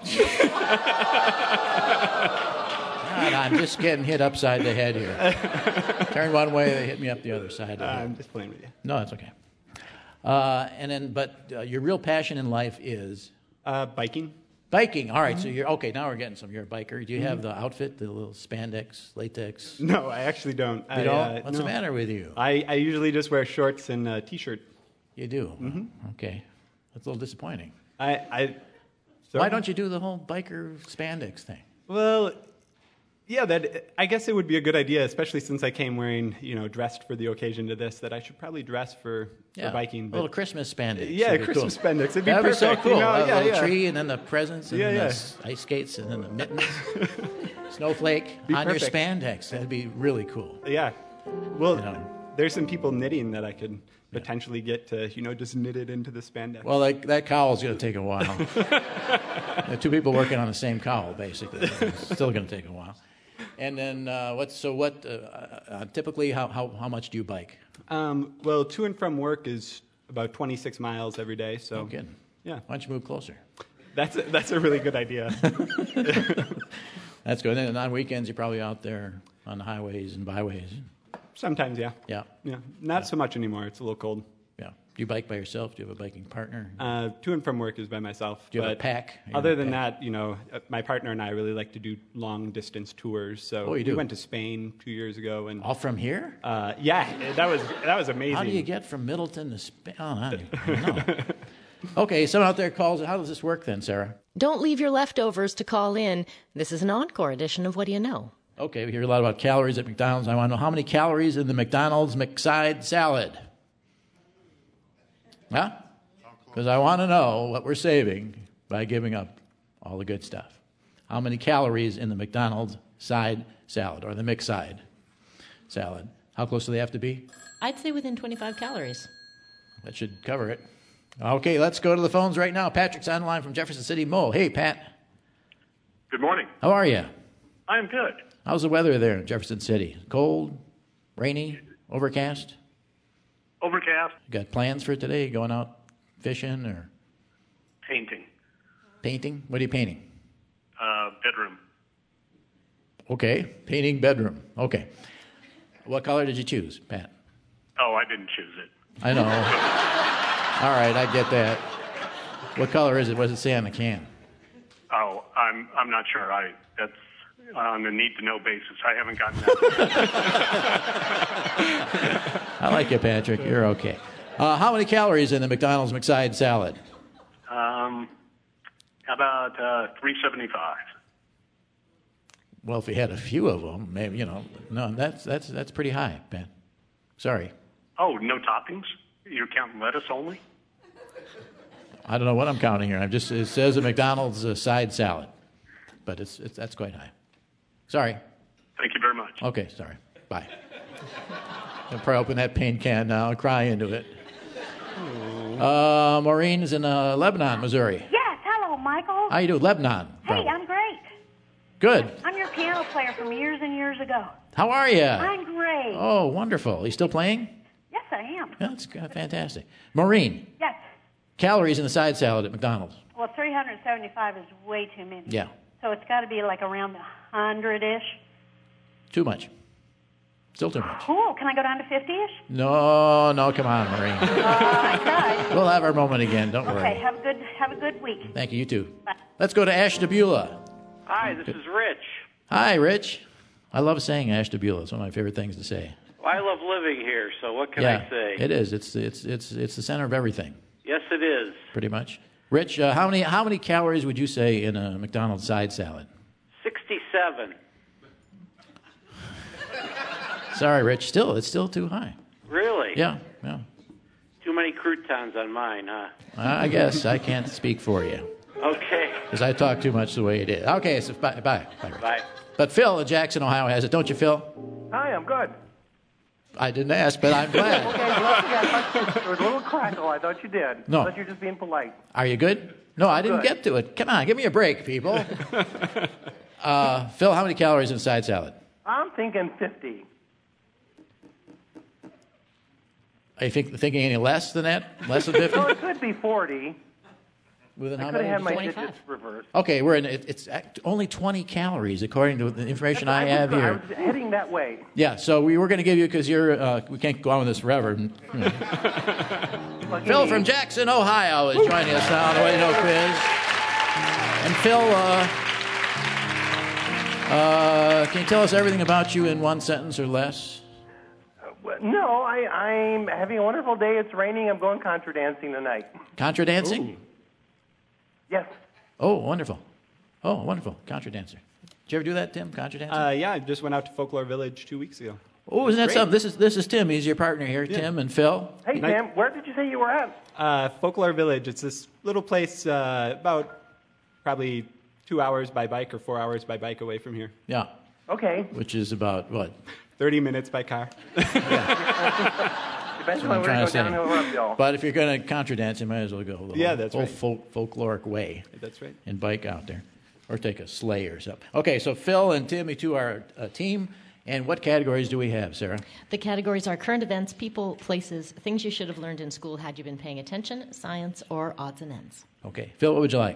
God, I'm just getting hit upside the head here. Turn one way, they hit me up the other side. Of the head.
I'm just playing with you.
No, that's okay. Uh, and then, but uh, your real passion in life is
Uh, biking.
biking. All right, so you're okay. Now we're getting some. You're a biker. Do you have the outfit, the little spandex, latex?
No, I actually don't.
You
I,
don't?
uh,
What's
no.
the matter with you?
I, I usually just wear shorts and a t-shirt.
You do. Okay, that's a little disappointing.
I, I so,
Why don't you do the whole biker spandex thing?
Well, yeah, that I guess it would be a good idea, especially since I came wearing, you know, dressed for the occasion to this, that I should probably dress for, for biking.
a little Christmas spandex.
Yeah,
That'd be
Christmas
cool.
spandex. It'd be
That'd
perfect.
be so cool.
You know?
A
Yeah,
little
yeah.
tree and then the presents and
Yeah,
the
yeah.
s- ice skates and then the mittens. Snowflake
Be
on
perfect.
your spandex. That'd be really cool.
Yeah. Well,
You know.
there's some people knitting that I could potentially get to, you know, just knit it into the spandex.
Well, that, that cowl's going to take a while. There are two people working on the same cowl, basically. It's still going to take a while. And then, uh, what's so what? Uh, uh, typically, how, how how much do you bike?
Um, well, to and from work is about twenty-six miles every day. So,
Oh, good.
Yeah.
Why don't you move closer?
That's a, that's a really good idea.
That's good. And on weekends, you're probably out there on the highways and byways.
Sometimes, yeah.
Yeah.
Yeah. Not so much anymore. It's a little cold.
Yeah. Do you bike by yourself? Do you have a biking partner?
Uh, to and from work is by myself.
Do you have a
but
pack? You
Other
have a
than
pack?
that, you know, uh, my partner and I really like to do long distance tours. So
Oh, you do?
we went to Spain two years ago, and
All from here?
uh, yeah, that was that was amazing.
How do you get from Middleton to Spain? Oh, I don't know. Okay, someone out there calls. How does this work then, Sarah?
Don't leave your leftovers to call in. This is an encore edition of What Do You Know?
Okay, we hear a lot about calories at McDonald's. I want to know how many calories in the McDonald's McSide salad? Huh? Because I want to know what we're saving by giving up all the good stuff. How many calories in the McDonald's side salad or the McSide salad? How close do they have to be?
I'd say within twenty-five calories.
That should cover it. Okay, let's go to the phones right now. Patrick's on the line from Jefferson City Mall. Hey, Pat.
Good morning.
How are you?
I'm good.
How's the weather there in Jefferson City? Cold? Rainy? Overcast?
Overcast.
You got plans for today? Going out fishing or
Painting.
painting? What are you painting?
Uh, bedroom.
Okay, painting bedroom. Okay. What color did you choose, Pat?
Oh, I didn't choose it.
I know. All right, I get that. What color is it? What does it say on the can?
Oh, I'm I'm not sure. I that's on a need to know basis. I haven't gotten that.
I like you, Patrick. You're okay. Uh, how many calories in the McDonald's McSide salad?
um, how about uh, three seventy-five?
Well, if you had a few of them, maybe, you know. No, that's that's that's pretty high, Pat. Sorry.
Oh, no toppings? You're counting lettuce only?
I don't know what I'm counting here. I'm just it says a McDonald's uh, side salad, but it's, it's that's quite high. Sorry.
Thank you very much.
Okay, sorry. Bye. I'll probably open that paint can now and cry into it. Uh, Maureen's in uh, Lebanon, Missouri.
Yes, hello, Michael.
How you doing, Lebanon?
Hey,
probably.
I'm great.
Good.
I'm your piano player from years and years ago.
How are you?
I'm great.
Oh, wonderful. You still playing?
Yes, I am.
Yeah, that's uh, fantastic. Maureen,
Yes.
calories in the side salad at McDonald's.
Well, three hundred seventy-five is way too many.
Yeah,
So it's got to be like around a hundred-ish.
too much. Still too much.
Cool. Can I go down to fifty-ish?
No, no, come on, Maureen.
Uh, I tried.
We'll have our moment again. Don't
Okay.
worry.
Have a good have a good week.
Thank you. You too.
Bye.
Let's go to Ashtabula.
Hi, this is Rich.
Hi, Rich. I love saying Ashtabula. It's one of my favorite things to say.
Well, I love living here, so what can
yeah,
I say?
it is. It's it's it's it's the center of everything,
Yes, it is.
pretty much. Rich, uh, how many how many calories would you say in a McDonald's side salad?
sixty-seven.
Sorry, Rich. Still, it's still too high.
Really?
Yeah, yeah.
Too many croutons on mine, huh?
I guess I can't speak for you
Okay.
because I talk too much the way it is. Okay, so bye, bye, bye. Rich.
Bye.
But Phil in Jackson, Ohio has it, don't you, Phil?
Hi, I'm good.
I didn't ask, but I'm glad.
Okay, well, yeah, I thought there was a little crackle. I thought you did.
No.
I thought you were just being polite.
Are you good? No, I didn't
Good.
get to it. Come on, give me a break, people. uh, Phil, how many calories in a side salad?
I'm thinking fifty.
Are you think, thinking any less than that? Less than fifty?
Well, it could be forty.
Within
I
how
could have
many?
had my digits reversed.
Okay, we're in. It, it's act- only twenty calories according to the information I
was,
have
I
here.
was heading that way.
Yeah, so we were going to give you because you're. Uh, we can't go on with this forever. Hmm. Phil from Jackson, Ohio, is joining us now on the Way to Know quiz. And Phil, uh, uh, can you tell us everything about you in one sentence or less?
Well, no, I, I'm having a wonderful day. It's raining. I'm going contra dancing tonight.
Contra dancing?
Yes.
Oh, wonderful. Oh, wonderful. Contra dancer. Did you ever do that, Tim? Contra dancing?
Uh, yeah, I just went out to Folklore Village two weeks ago.
Oh, isn't that
Great.
something? This is this is Tim. He's your partner here,
Yeah.
Tim and Phil.
Hey, Tim, where did you say you were at?
Uh, Folklore Village. It's this little place uh, about probably two hours by bike or four hours by bike away from here.
Yeah.
Okay.
Which is about what?
thirty minutes by car.
Depends
That's what
on
I'm
whether
trying
you
to
go downhill or uphill.
say. But if you're going to contradance, you might as well go the
Yeah,
whole,
that's
whole
right.
folk, folkloric way.
That's right.
And bike out there. Or take a sleigh or something. Okay, so Phil and Tim, you two are a team. And what categories do we have, Sarah?
The categories are current events, people, places, things you should have learned in school had you been paying attention, science, or odds and ends.
Okay. Phil, what would you like?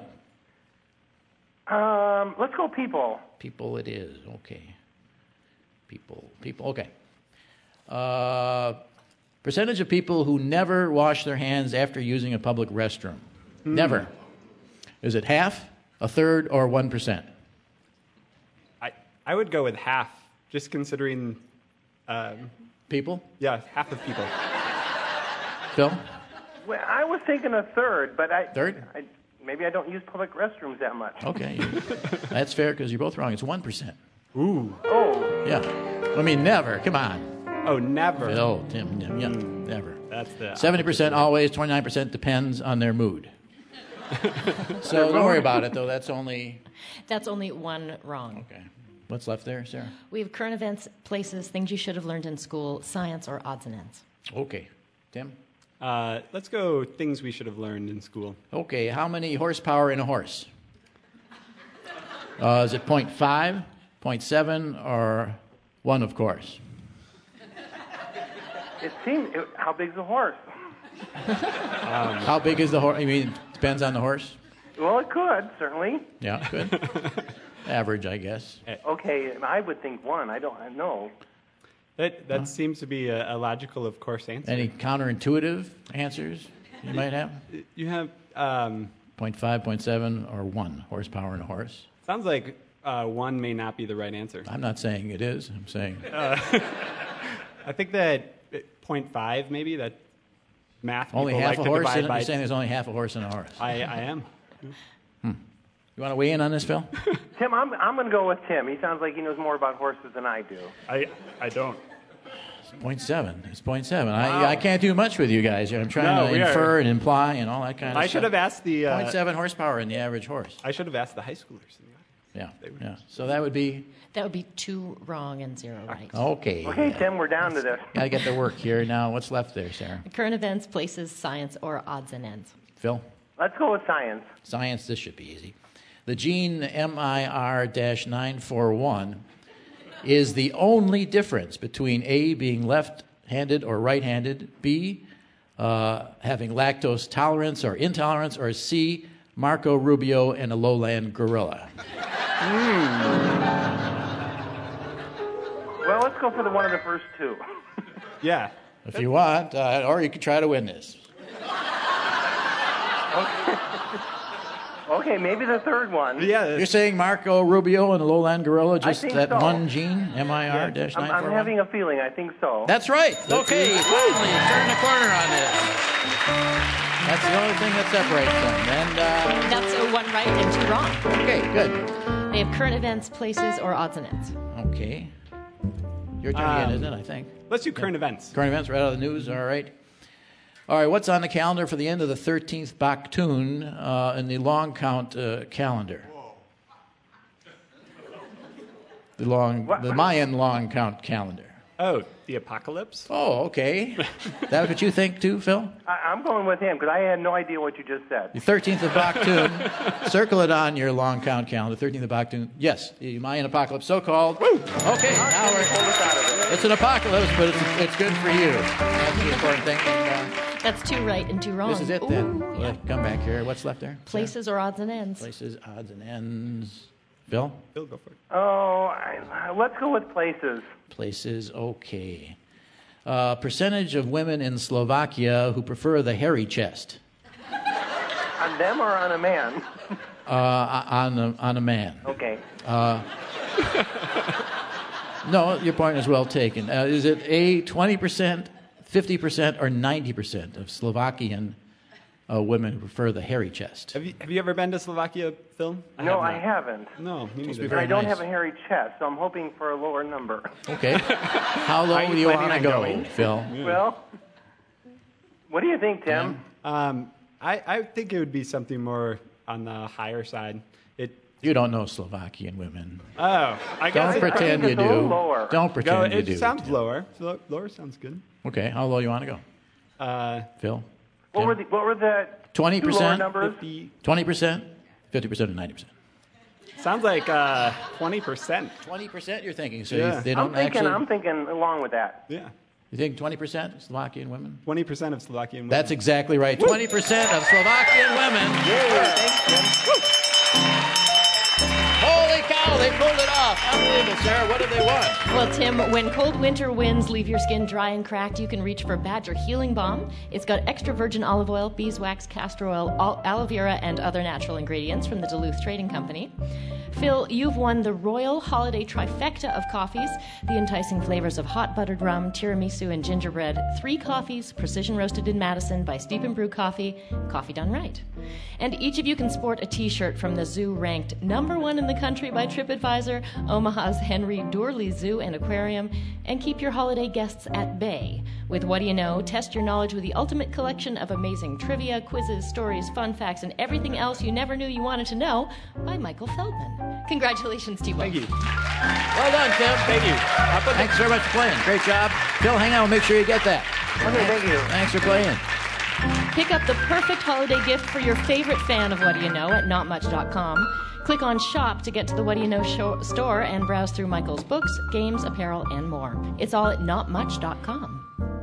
Um, let's go people.
People it is. Okay. People. People. Okay. Uh, percentage of people who never wash their hands after using a public restroom.
Hmm.
Never. Is it half, a third, or one percent?
I, I would go with half, just considering... Um,
people?
Yeah, half of people.
Phil?
Well, I was thinking a third, but I...
Third?
I, maybe I don't use public restrooms that much.
Okay. That's fair because you're both wrong. It's one percent.
Ooh.
Oh.
Yeah. I mean, never. Come on.
Oh, never.
Phil, Tim, Tim, yeah, never.
That's the...
seventy percent always, twenty-nine percent depends on their mood. So don't worry about it, though. That's only...
That's only one wrong.
Okay. What's left there, Sarah?
We have current events, places, things you should have learned in school, science, or odds and ends.
Okay. Tim?
Uh, let's go things we should have learned in school.
Okay. How many horsepower in a horse? Uh, is it point five, point seven, or one, of course?
It seems... It, how big's the horse?
Um, How big is the horse? I mean, depends on the horse.
Well, it could, certainly.
Yeah, good. Average, I guess.
Okay, I would think one. I don't I know.
That that seems to be a, a logical, of course, answer.
Any counterintuitive answers you might have?
You have... Um,
point five, point seven, or one horsepower in a horse?
Sounds like uh, one may not be the right answer.
I'm not saying it is. I'm saying...
Uh, I think that point five, maybe, that math
Only
people
half
like
a
to
horse?
divide
In it?
by...
You're saying there's only half a horse in a horse?
I, I am.
Hmm. You want to weigh in on this, Phil?
Tim, I'm I'm going to go with Tim. He sounds like he knows more about horses than I do.
I I don't.
It's point seven. It's point seven.
Wow.
I I can't do much with you guys. I'm trying
No,
to
we
infer
are-
and imply and all that kind of
I
stuff.
should have asked the... Uh,
point seven horsepower in the average horse.
I should have asked the high schoolers.
Yeah, yeah. So that would be...
That would be two wrong and zero right.
Okay.
Okay, Tim, we're down to this.
Got to get to work here. Now, what's left there, Sarah?
Current events, places, science, or odds and ends.
Phil?
Let's go with science.
Science, this should be easy. The gene M I R nine forty-one is the only difference between A, being left-handed or right-handed, B, uh, having lactose tolerance or intolerance, or C, Marco Rubio and a lowland gorilla.
Well, let's go for the one of the first two.
Yeah.
If you want, uh, or you could try to win this.
Okay. Okay, maybe the third one.
Yeah.
You're saying Marco Rubio and a lowland gorilla,
I
just
think
that
so.
one gene, M I R nine
I'm, I'm
forty-one?
having a feeling. I think so.
That's right. Okay, finally, turn the corner on this. That's the only thing that separates them. And uh,
That's a one right and two wrong.
okay, good.
They have current events, places, or odds and ends.
Okay. Your turn again,
Um,
isn't it, I think?
Let's do current events.
Current events right out of the news, all right. All right, what's on the calendar for the end of the thirteenth Baktun uh, in the long count uh, calendar? The long, the Mayan long count calendar.
Oh, the apocalypse?
Oh, okay. That what you think too, Phil?
I, I'm going with him because I had no idea what you just said.
The thirteenth of Baktun. Circle it on your long count calendar. thirteenth of Baktun. Yes, the Mayan apocalypse, so called. Okay, now we're. It's an apocalypse, but it's it's good for you. That's the important thing. And, uh,
That's two right and two wrong.
this is it then. Well, come back here. What's left there?
Places or odds and ends.
Places, odds, and ends. Phil?
Phil, go for it.
Oh, I, let's go with places.
Places, okay. Uh, percentage of women in Slovakia who prefer the hairy chest.
On them or on a man?
Uh, on, a, on a man.
Okay.
Uh, no, your point is well taken. Uh, is it A, twenty percent, fifty percent, or ninety percent of Slovakian uh, women who prefer the hairy chest?
Have you, have you ever been to Slovakia, Phil?
no,
have
I
not.
haven't.
No, me
Must
neither.
be very
And I don't
nice.
have a hairy chest, so I'm hoping for a lower number.
Okay. How low
Are you
do you
planning
want to
on
go,
going?
Phil?
Well, what do you think, Tim?
Um, I, I think it would be something more on the higher side. It
You don't know Slovakian women.
Oh, I guess
Don't pretend you do. Don't pretend
no,
you
it
do.
sounds lower. Lo- Lower sounds good.
Okay, how low you want to go?
Uh,
Phil?
What were the what were the
twenty
two lower
percent?
numbers?
twenty percent? fifty percent and ninety percent.
Sounds like uh, twenty percent.
twenty percent you're thinking, so
Yeah.
you, they don't
I'm thinking.
actually...
I'm thinking along with that.
Yeah.
You think twenty percent Slovakian women?
twenty percent of Slovakian women.
That's exactly right. twenty percent of Slovakian women. Holy cow, they pulled it off. Unbelievable, Sarah. What did they want?
Well, Tim, when cold winter winds leave your skin dry and cracked, you can reach for Badger Healing Balm. It's got extra virgin olive oil, beeswax, castor oil, al- aloe vera, and other natural ingredients from the Duluth Trading Company. Phil, you've won the Royal Holiday Trifecta of coffees, the enticing flavors of hot buttered rum, tiramisu, and gingerbread, three coffees, precision roasted in Madison by Steep and Brew Coffee, coffee done right. And each of you can sport a t-shirt from the zoo ranked number one in the country by TripAdvisor, Omaha's Henry Doorly Zoo and Aquarium, and keep your holiday guests at bay. With What Do You Know, test your knowledge with the ultimate collection of amazing trivia, quizzes, stories, fun facts, and everything else you never knew you wanted to know by Michael Feldman. Congratulations to you both.
Thank you.
Well done, Tim.
Thank you.
Thanks very much for playing. Great job. Phil, hang on. We'll make sure you get that.
Okay, thank you.
Thanks for playing.
Pick up the perfect holiday gift for your favorite fan of What Do You Know at not much dot com. Click on Shop to get to the What Do You Know show- store and browse through Michael's books, games, apparel, and more. It's all at not much dot com.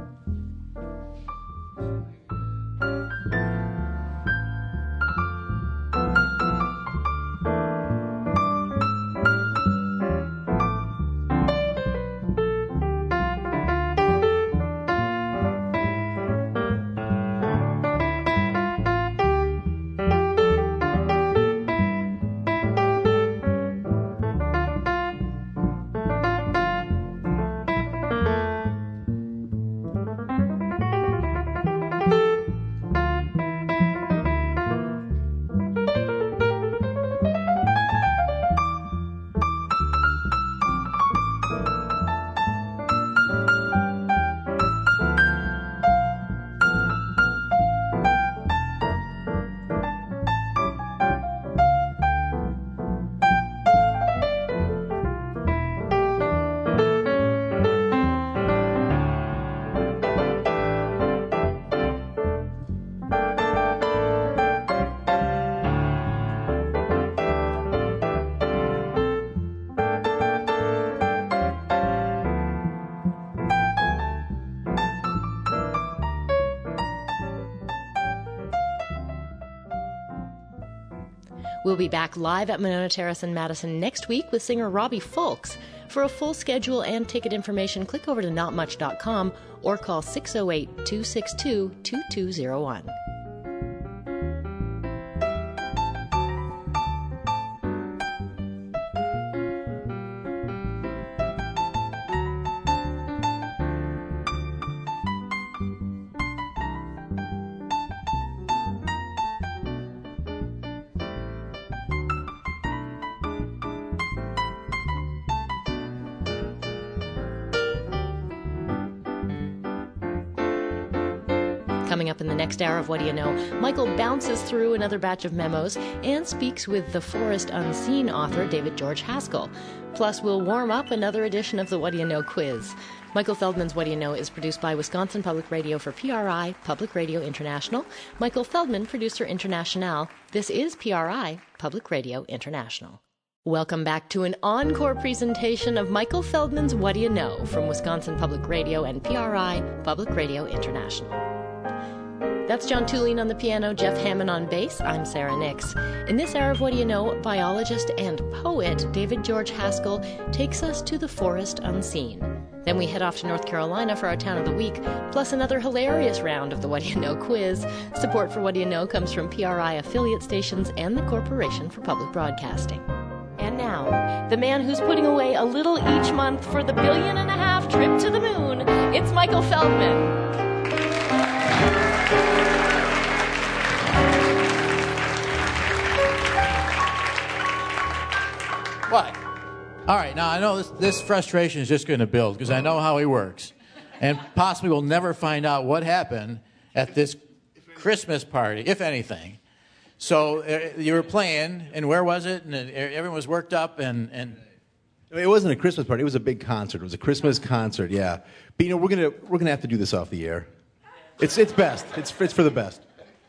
We'll be back live at Monona Terrace in Madison next week with singer Robbie Fulks. For a full schedule and ticket information, click over to not much dot com or call six oh eight, two six two, two two oh one. Coming up in the next hour of What Do You Know, Michael bounces through another batch of memos and speaks with the Forest Unseen author David George Haskell. Plus, we'll warm up another edition of the What Do You Know quiz. Michael Feldman's What Do You Know is produced by Wisconsin Public Radio for P R I, Public Radio International. Michael Feldman, producer international. This is P R I, Public Radio International. Welcome back to an encore presentation of Michael Feldman's What Do You Know from Wisconsin Public Radio and P R I, Public Radio International. That's John Tulene on the piano, Jeff Hammond on bass. I'm Sarah Nix. In this hour of What Do You Know, biologist and poet David George Haskell takes us to the Forest Unseen. Then we head off to North Carolina for our Town of the Week, plus another hilarious round of the What Do You Know quiz. Support for What Do You Know comes from P R I affiliate stations and the Corporation for Public Broadcasting. And now, the man who's putting away a little each month for the billion and a half trip to the moon, it's Michael Feldman.
What? All right, now I know this, this frustration is just going to build because I know how he works. And possibly we'll never find out what happened at this Christmas party, if anything. So uh, you were playing, and where was it? And uh, everyone was worked up, and, and
It wasn't a Christmas party. It was a big concert. It was a Christmas concert, yeah. But you know, we're gonna we're gonna have to do this off the air. It's it's best. It's it's for the best.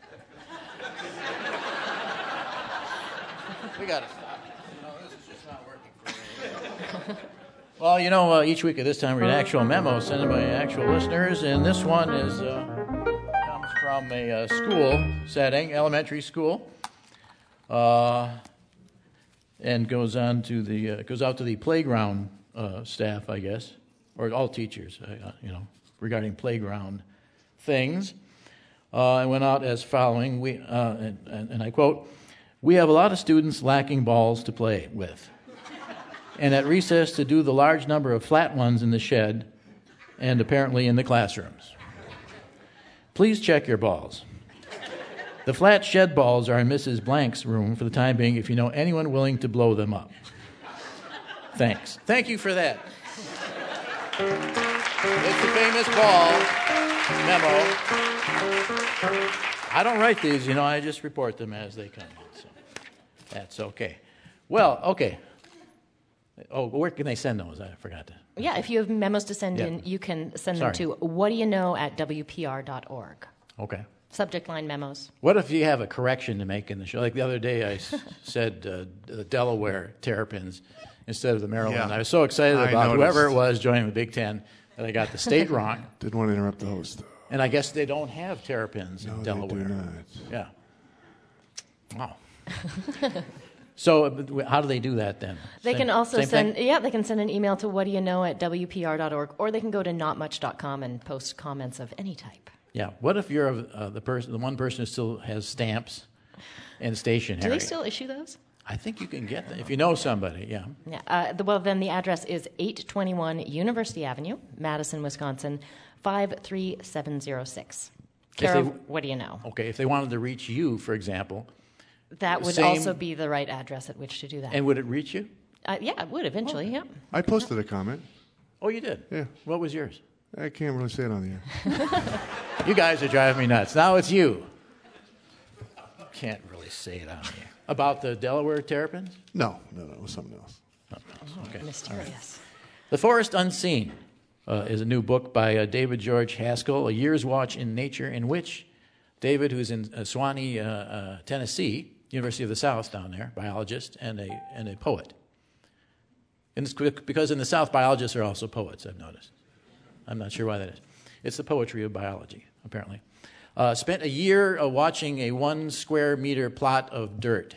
we got to stop. No, this is just not working for me. Well, you know, uh, each week at this time we get actual memos sent in by actual listeners, and this one is uh, comes from a uh, school setting, elementary school, uh, and goes on to the uh, goes out to the playground uh, staff, I guess, or all teachers, uh, you know, regarding playground things. Uh, I went out as following: we uh, and, and, and I quote, "We have a lot of students lacking balls to play with. And at recess to do the large number of flat ones in the shed and apparently in the classrooms. Please check your balls. The flat shed balls are in Missus Blank's room for the time being if you know anyone willing to blow them up. Thanks." Thank you for that. It's the famous ball memo. I don't write these, you know, I just report them as they come in. So that's okay. Well, okay. Oh, where can they send those? I forgot to.
Yeah, if you have memos to send
Yeah.
in, you can send
Sorry.
them to what do you know at W P R dot org.
Okay.
Subject line memos.
What if you have a correction to make in the show? Like the other day, I s- said uh, the Delaware Terrapins instead of the Maryland.
Yeah.
I was so excited
I
about whoever it
noticed.
was joining the Big Ten that I got the state wrong.
Didn't want to interrupt the host.
And I guess they don't have Terrapins
No,
in
they
Delaware.
do not.
Yeah. Wow. So uh, how do they do that then?
They
Same-
can also
same
send,
thing?
yeah, they can send an email to what do you know at W P R dot org, or they can go to not much dot com and post comments of any type.
Yeah. What if you're uh, the person, the one person who still has stamps and stationery?
Do they still issue those?
I think you can get them if you know somebody. Yeah.
Yeah. Uh, the, well, then the address is eight twenty-one University Avenue, Madison, Wisconsin, five three seven zero six. Care
they-
of what do you know?
Okay. If they wanted to reach you, for example,
That would
same-
also be the right address at which to do that.
and would it reach you?
Uh, yeah, it would eventually, yeah.
I posted a comment.
Oh, you did?
Yeah.
What was yours?
I can't really say it on the air.
You guys are driving me nuts. Now it's you. Can't really say it on here. About the Delaware Terrapins?
No, no, no, it was something else.
Okay.
Mysterious.
The Forest Unseen uh, is a new book by uh, David George Haskell, A Year's Watch in Nature, in which David, who's in uh, Sewanee, uh, uh, Tennessee, University of the South down there, biologist and a and a poet. And it's quick because in the South, biologists are also poets, I've noticed. I'm not sure why that is. It's the poetry of biology, apparently. Uh, spent a year uh, watching a one square meter plot of dirt.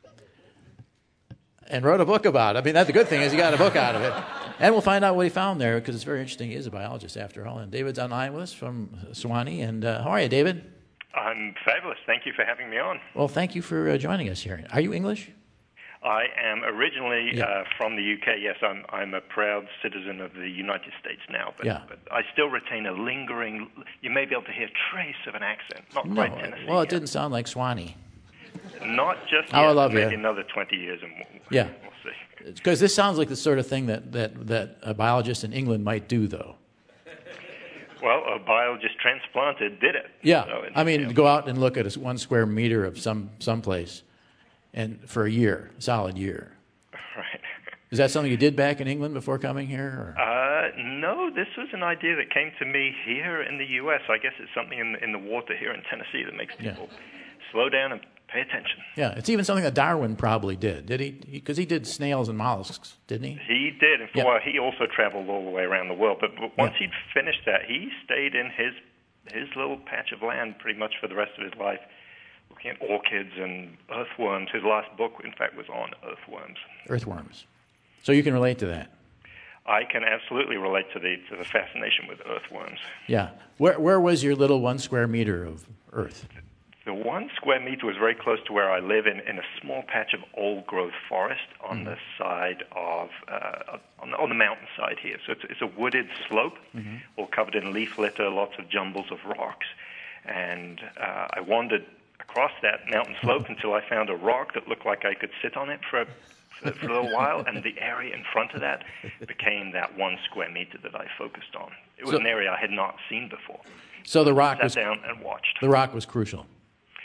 And wrote a book about it. I mean, that's the good thing is he got a book out of it. And we'll find out what he found there because it's very interesting. He is a biologist after all. And David's online with us from Sewanee. And uh, how are you, David?
I'm fabulous. Thank you for having me on.
Well, thank you for uh, joining us here. Are you English?
I am originally
Yeah.
uh, from the U K. Yes, I'm, I'm a proud citizen of the United States now, but,
Yeah.
but I still retain a lingering, you may be able to hear trace of an accent. Not
No.
quite Tennessee.
Well, it
yet.
didn't sound like Swanee.
Not just
Oh,
yet.
I love
Maybe
you.
another twenty years and we'll,
Yeah.
we'll see.
Because this sounds like the sort of thing that, that, that a biologist in England might do, though.
Well, a biologist transplanted did it.
Yeah.
So it's-
I mean,
yeah.
go out and look at a one square meter of some someplace and for a year, a solid year.
Right.
Is that something you did back in England before coming here? Or?
Uh, no, this was an idea that came to me here in the U S. I guess it's something in, in the water here in Tennessee that makes
Yeah.
people slow down and pay attention.
Yeah, it's even something that Darwin probably did. Did he? Because he, did snails and mollusks, didn't he?
He did. And for
Yeah.
a while, he also traveled all the way around the world. But, but once
Yeah.
he'd finished that, he stayed in his his little patch of land pretty much for the rest of his life, looking at orchids and earthworms. His last book, in fact, was on earthworms.
Earthworms. So you can relate to that.
I can absolutely relate to the to the fascination with earthworms.
Yeah. Where where was your little one square meter of Earth?
The one square meter was very close to where I live in, in a small patch of old-growth forest on
Mm-hmm.
the side of, uh, on, the, on the mountainside here. So it's, it's a wooded slope,
Mm-hmm.
all covered in leaf litter, lots of jumbles of rocks. And uh, I wandered across that mountain slope until I found a rock that looked like I could sit on it for a, for, for a little while, and the area in front of that became that one square meter that I focused on. It was
So-
an area I had not seen before.
So the rock
Sat
was
down and watched.
the rock was crucial.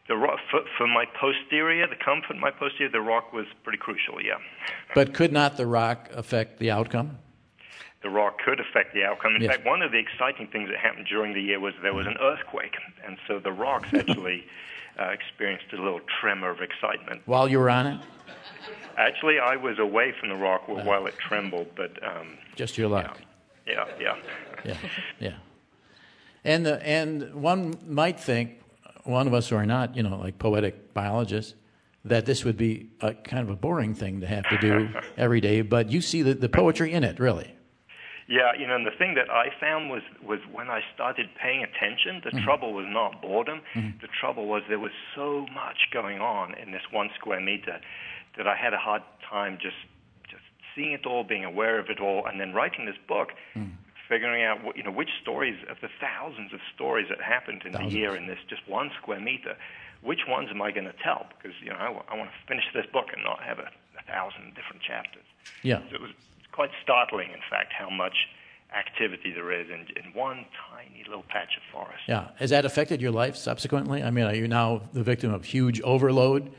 The rock, for, for my posterior, the comfort of my posterior, the rock was pretty crucial, yeah.
But could not the rock affect the outcome?
The rock could affect the outcome. In
Yes.
fact, one of the exciting things that happened during the year was there was an earthquake, and so the rocks actually uh, experienced a little tremor of excitement.
While you were on it?
Actually, I was away from the rock while it trembled, but... Um,
Just your luck.
Yeah, yeah.
Yeah, yeah. And, the, and one might think, one of us who are not, you know, like poetic biologists, that this would be a kind of a boring thing to have to do every day, but you see the, the poetry in it, really.
Yeah, you know, and the thing that I found was, was when I started paying attention, the
Mhm.
trouble was not boredom.
Mhm.
The trouble was there was so much going on in this one square meter that I had a hard time just just seeing it all, being aware of it all, and then writing this book,
Mm.
figuring out what, you know, which stories of the thousands of stories that happened in
Thousands.
the year in this just one square meter, which ones am I going to tell? Because, you know, I, w- I want to finish this book and not have a, a thousand different chapters.
Yeah.
So it was quite startling, in fact, how much activity there is in, in one tiny little patch of forest.
Yeah. Has that affected your life subsequently? I mean, are you now the victim of huge overload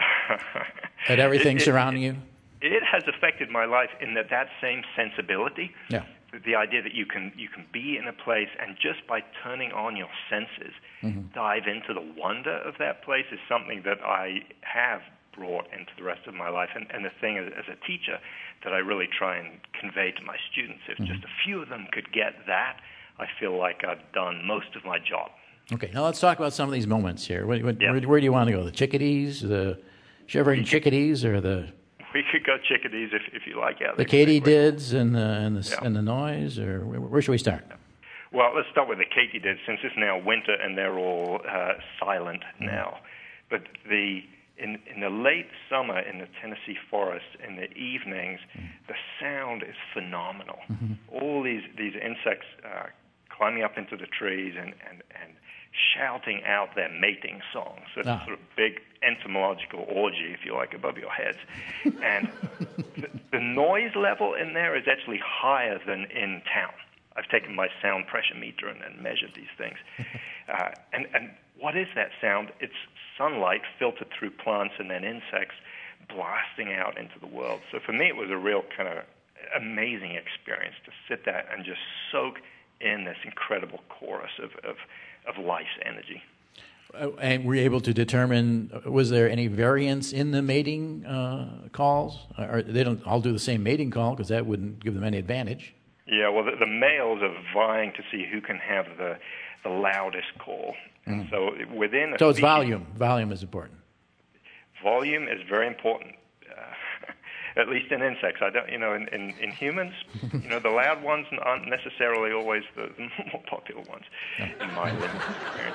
at everything
It- it-
surrounding you?
It has affected my life in that that same sensibility,
Yeah.
the, the idea that you can you can be in a place and just by turning on your senses,
Mhm.
dive into the wonder of that place is something that I have brought into the rest of my life. And, and the thing as, as a teacher that I really try and convey to my students, if just a few of them could get that, I feel like I've done most of my job.
Okay, now let's talk about some of these moments here. What, what,
Yeah.
where, where do you want to go? The chickadees, the shivering chickadees, or the
We could go chickadees if, if you like. Yeah,
the
they-
katydids and the and the,
Yeah.
and the noise, or where, where should we start?
Well, let's start with the katydids, since it's now winter and they're all uh, silent now. But the in in the late summer in the Tennessee forest, in the evenings, the sound is phenomenal. All these these insects uh, climbing up into the trees and, and, and shouting out their mating songs. So it's
Ah.
a sort of big entomological orgy, if you like, above your heads. And the, the noise level in there is actually higher than in town. I've taken my sound pressure meter and, and measured these things. Uh, and, and what is that sound? It's sunlight filtered through plants and then insects blasting out into the world. So for me, it was a real kind of amazing experience to sit there and just soak in this incredible chorus of, of, of life's energy.
Uh, and were you able to determine, uh, was there any variance in the mating uh, calls? Or they don't all do the same mating call, because that wouldn't give them any advantage.
Yeah, well, the, the males are vying to see who can have the, the loudest call. And
Mm.
so within a
So it's
species-
volume. Volume is important.
Volume is very important, uh, at least in insects. I don't, you know, in, in, in humans, you know, the loud ones aren't necessarily always the, the more popular ones, in my limited experience.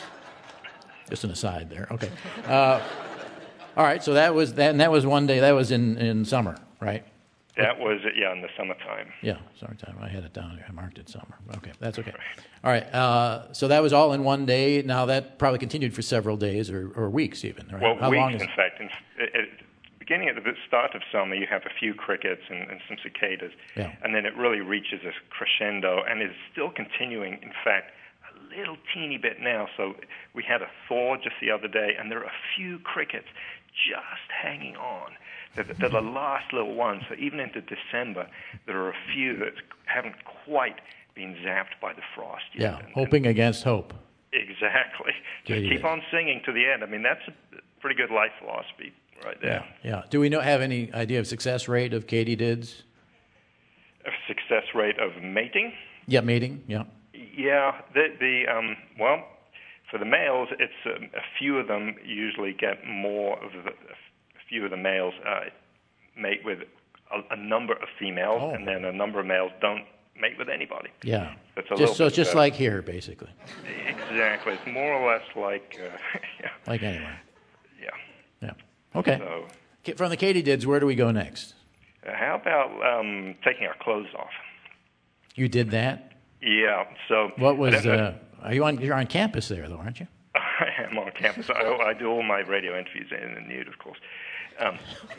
Just an aside there. Okay. Uh, all right. So that was that. And that was one day. That was in, in summer, right?
That was, yeah, in the summertime.
Yeah, summertime. I had it down here. I marked it summer. Okay, that's okay. All right. Uh, so that was all in one day. Now that probably continued for several days or, or weeks even. Right?
Well,
How
weeks,
long is
in fact. In, at the beginning, at the start of summer, you have a few crickets and, and some cicadas,
Yeah.
and then it really reaches this crescendo and is still continuing, in fact, a little teeny bit now. So we had a thaw just the other day, and there are a few crickets just hanging on. They're, they're the last little ones. So even into December, there are a few that haven't quite been zapped by the frost yet.
Yeah, hoping against hope.
Exactly. Just
Katie
keep
did.
on singing to the end. I mean, that's a pretty good life philosophy right there.
Yeah. Do we know have any idea of success rate of katydids?
A success rate of mating?
Yeah, mating. Yeah.
Yeah, the, the um, well, for the males, it's um, a few of them usually get more of the, a few of the males uh, mate with a, a number of females,
Oh.
and then a number of males don't mate with anybody.
Yeah.
It's a
Just
little
so it's
bit,
just
uh,
like here, basically,
Exactly. It's more or less like, uh, yeah,
like anywhere.
yeah.
Yeah. Okay.
So,
K- From the katydids, where do we go next?
uh, how about um, taking our clothes off?
You did that.
Yeah. So
What
I
was?
don't know-
Uh, are you on? You're on campus there, though, aren't you?
I am on campus. I, I do all my radio interviews in the nude, of course. Um,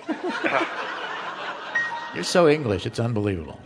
You're so English. It's unbelievable.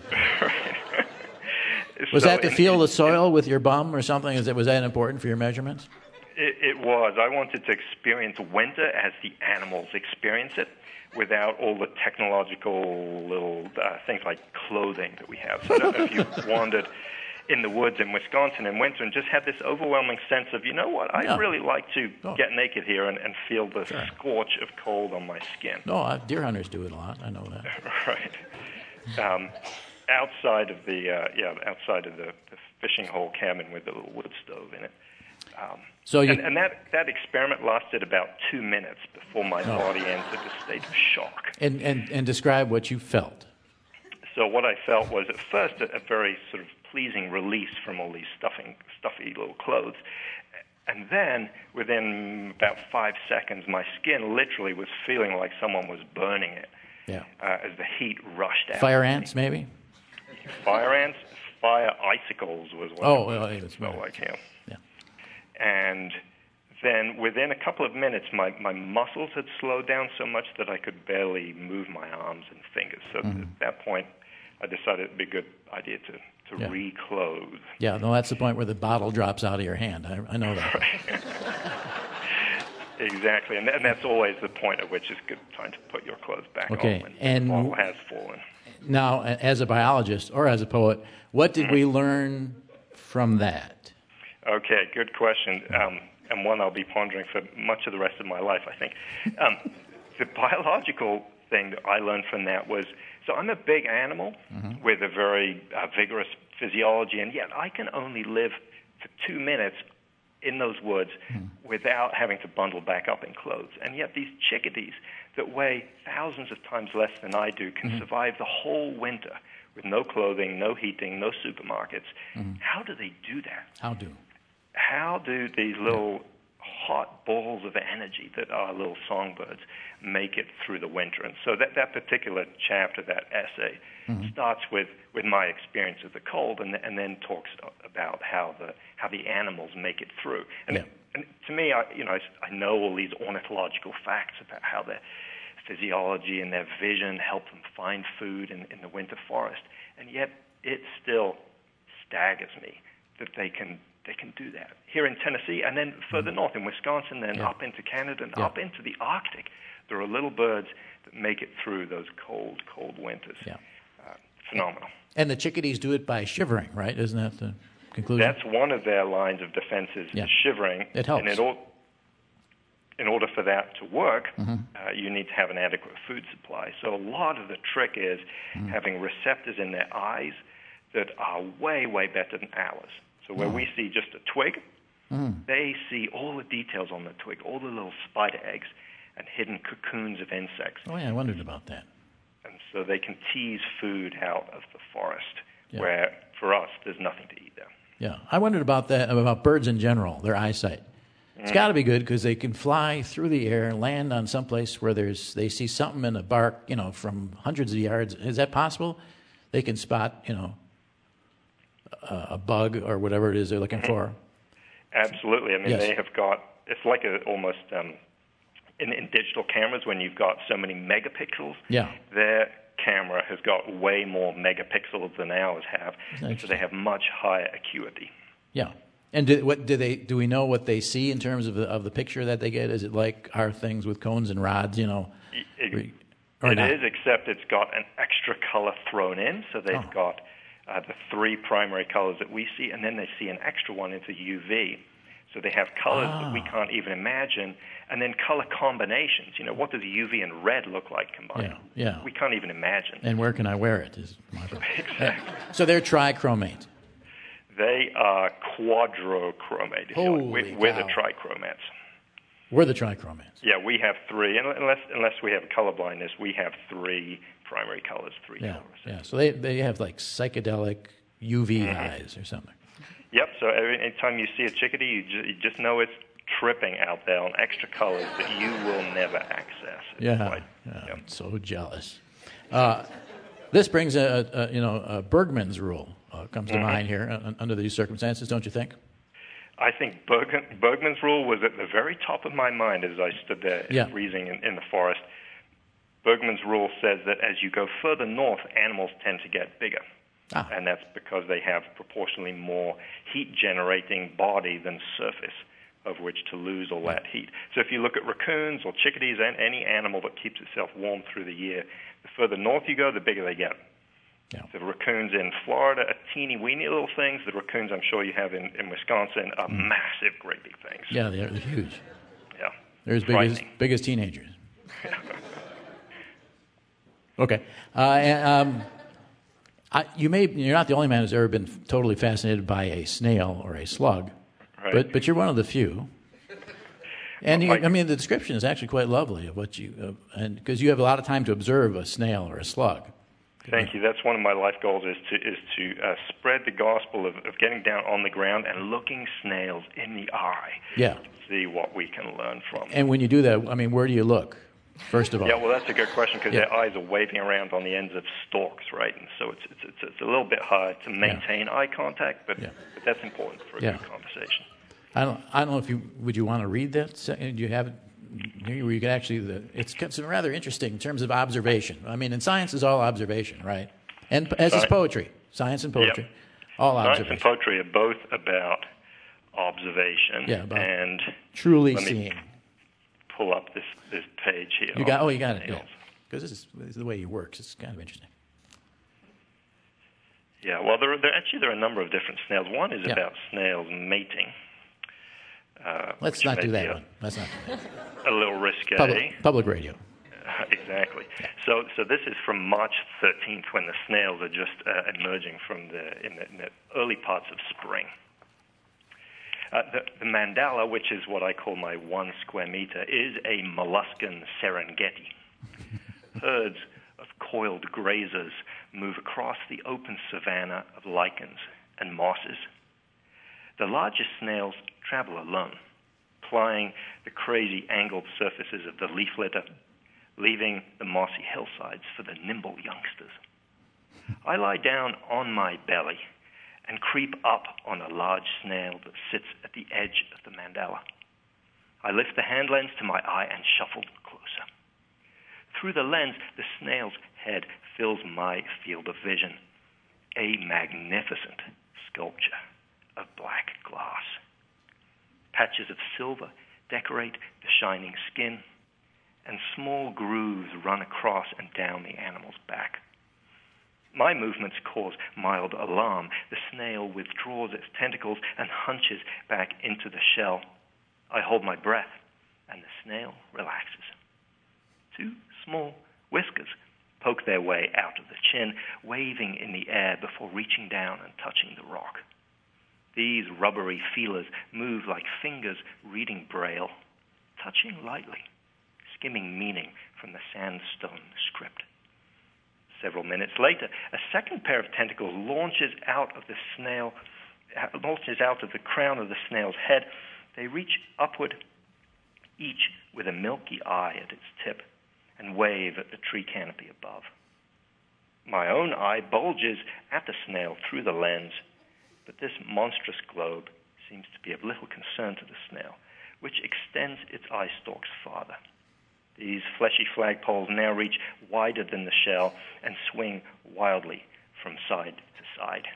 Was
so
that to
in-
feel the soil with your bum or something? Is it was that important for your measurements?
It, it was. I wanted to experience winter as the animals experience it, without all the technological little uh, things like clothing that we have. So I don't know if you've wandered in the woods in Wisconsin in winter and just had this overwhelming sense of, you know what, I'd
Yeah.
really like to
Oh.
get naked here and, and feel the
Sure.
scorch of cold on my skin.
No, uh, deer hunters do it a lot. I know that.
Right. Um, outside of the uh, yeah, outside of the, the fishing hole cabin with the little wood stove in it. Um,
So you-
and, and that, that experiment lasted about two minutes before my
Oh.
body entered a state of shock.
And, and, and describe what you felt.
So what I felt was at first a, a very sort of pleasing release from all these stuffing, stuffy little clothes. And then within about five seconds, my skin literally was feeling like someone was burning it
Yeah.
uh, as the heat rushed out.
Fire ants, maybe?
Fire ants, fire icicles was what
Oh,
it,
well,
was.
yeah,
It
that's
smelled
right.
like him.
Yeah.
And then within a couple of minutes, my, my muscles had slowed down so much that I could barely move my arms and fingers. So
Mhm.
at that point, I decided it'd be a good idea to, to
Yeah.
reclothe.
Yeah, no, that's the point where the bottle drops out of your hand. I, I know that.
Exactly, and, and that's always the point at which it's good time to put your clothes back
Okay,
on when
and-
the bottle has fallen.
Now, a- as a biologist or as a poet, what did we learn from that?
Okay, good question, um, and one I'll be pondering for much of the rest of my life, I think. Um, the biological thing that I learned from that was, so I'm a big animal
Mm-hmm.
with a very uh, vigorous physiology, and yet I can only live for two minutes in those woods without having to bundle back up in clothes. And yet these chickadees that weigh thousands of times less than I do can survive the whole winter with no clothing, no heating, no supermarkets. How do they do that?
How do?
How do these little hot balls of energy that are little songbirds make it through the winter? And so that, that particular chapter, that essay,
Mm-hmm.
starts with, with my experience of the cold and, and then talks about how the, how the animals make it through. And,
Yeah.
and to me, I, you know, I, I know all these ornithological facts about how their physiology and their vision help them find food in, in the winter forest, and yet it still staggers me that they can they can do that here in Tennessee, and then further north in Wisconsin, then
Yeah.
up into Canada, and
Yeah.
up into the Arctic. There are little birds that make it through those cold, cold winters.
Yeah.
Uh, phenomenal.
And the chickadees do it by shivering, right? Isn't that the conclusion?
That's one of their lines of defense is
Yeah.
shivering.
It helps.
And it all, in order for that to work,
Mhm.
uh, you need to have an adequate food supply. So a lot of the trick is
Mm.
having receptors in their eyes that are way, way better than ours. So where
Oh.
we see just a twig,
Mm.
they see all the details on the twig, all the little spider eggs and hidden cocoons of insects.
Oh, yeah, I wondered about that.
And so they can tease food out of the forest,
Yeah.
where for us, there's nothing to eat there.
Yeah, I wondered about that, about birds in general, their eyesight. It's
Mm.
got to be good because they can fly through the air and land on some place where there's they see something in the bark, you know, from hundreds of yards. Is that possible? They can spot, you know, a, a bug or whatever it is they're looking for.
Absolutely. I mean,
Yes.
they have got, it's like a, almost um, in, in digital cameras when you've got so many megapixels.
Yeah.
Their camera has got way more megapixels than ours have,
That's
so they have much higher acuity.
Yeah. And do, what do they? Do we know what they see in terms of the, of the picture that they get? Is it like our things with cones and rods? You know,
It,
Re- or
it
not?
is, except it's got an extra color thrown in, so they've
Oh.
got uh, the three primary colors that we see, and then they see an extra one into U V. So they have colors that we
Ah.
can't even imagine, and then color combinations. You know, what does U V and red look like combined?
Yeah, yeah.
We can't even imagine.
And where can I wear it? Is my
Exactly.
So they're trichromate.
They are quadrochromates. if you like.
Holy
We- We're the
cow.
trichromates.
We're the trichromates.
Yeah, we have three. And unless unless we have color blindness, we have three primary colors, three
Yeah,
colors.
yeah. So they they have like psychedelic U V
Mm-hmm.
eyes or something.
Yep. So every anytime you see a chickadee, you just, you just know it's tripping out there on extra colors that you will never access. It's
Yeah,
quite-
yeah, I'm so jealous. Uh, this brings a, a you know a Bergman's rule uh, comes to
Mhm.
mind here uh, under these circumstances, don't you think?
I think Berg, Bergman's rule was at the very top of my mind as I stood there
Yeah.
freezing in, in the forest. Bergman's rule says that as you go further north, animals tend to get bigger.
Ah.
And that's because they have proportionally more heat-generating body than surface of which to lose all that heat. So if you look at raccoons or chickadees and any animal that keeps itself warm through the year, the further north you go, the bigger they get.
Yeah.
The raccoons in Florida are teeny weeny little things. The raccoons I'm sure you have in, in Wisconsin are
Mm.
massive, great big things.
Yeah, they're, they're huge.
Yeah.
They're as big as, big as teenagers. Okay. Uh, and, um, I, you may, you're not the only man who's ever been totally fascinated by a snail or a slug,
Right.
but, but you're one of the few. And
Well,
you, I mean, the description is actually quite lovely of what you, uh, and because you have a lot of time to observe a snail or a slug.
Thank you. That's one of my life goals is to is to uh, spread the gospel of, of getting down on the ground and looking snails in the eye.
Yeah.
To see what we can learn from.
And when you do that, I mean, where do you look, first of all?
Yeah, well, that's a good question because
Yeah.
their eyes are waving around on the ends of stalks, right? And so it's it's it's, it's a little bit hard to maintain eye contact, but,
Yeah.
but that's important for a
Yeah.
good conversation.
I don't. I don't know if you would you want to read that. se- Do you have it here where you could actually? The, it's, it's rather interesting in terms of observation. I mean, in science is all observation, right? And as is
Sci-
poetry, science and poetry, all
Science
observation.
and poetry are both about observation
Yeah, about
and
truly
let me
seeing.
pull up this this page here.
You got.
on
Oh, you got it.
snails.
Because this is, this is the way he works. It's kind of interesting.
Yeah, well, there, are, there actually there are a number of different snails. One is
Yeah.
about snails mating. Uh,
Let's
which
not
may
do
be
that
a,
one. Let's not. Do that.
a little risque.
Public, public radio.
Uh, exactly. So, so this is from March thirteenth, when the snails are just uh, emerging from the in, the in the early parts of spring. Uh, the, the mandala, which is what I call my one square meter, is a molluscan Serengeti. Herds of coiled grazers move across the open savanna of lichens and mosses. The largest snails travel alone, plying the crazy angled surfaces of the leaf litter, leaving the mossy hillsides for the nimble youngsters. I lie down on my belly and creep up on a large snail that sits at the edge of the mandala. I lift the hand lens to my eye and shuffle closer. Through the lens, the snail's head fills my field of vision, a magnificent sculpture of black glass. Patches of silver decorate the shining skin, and small grooves run across and down the animal's back. My movements cause mild alarm. The snail withdraws its tentacles and hunches back into the shell. I hold my breath, and the snail relaxes. Two small whiskers poke their way out of the chin, waving in the air before reaching down and touching the rock. These rubbery feelers move like fingers reading Braille, touching lightly, skimming meaning from the sandstone script. Several minutes later, a second pair of tentacles launches out of the snail, launches out of the crown of the snail's head. They reach upward, each with a milky eye at its tip, and wave at the tree canopy above. My own eye bulges at the snail through the lens, but this monstrous globe seems to be of little concern to the snail, which extends its eye stalks farther. These fleshy flagpoles now reach wider than the shell and swing wildly from side to side.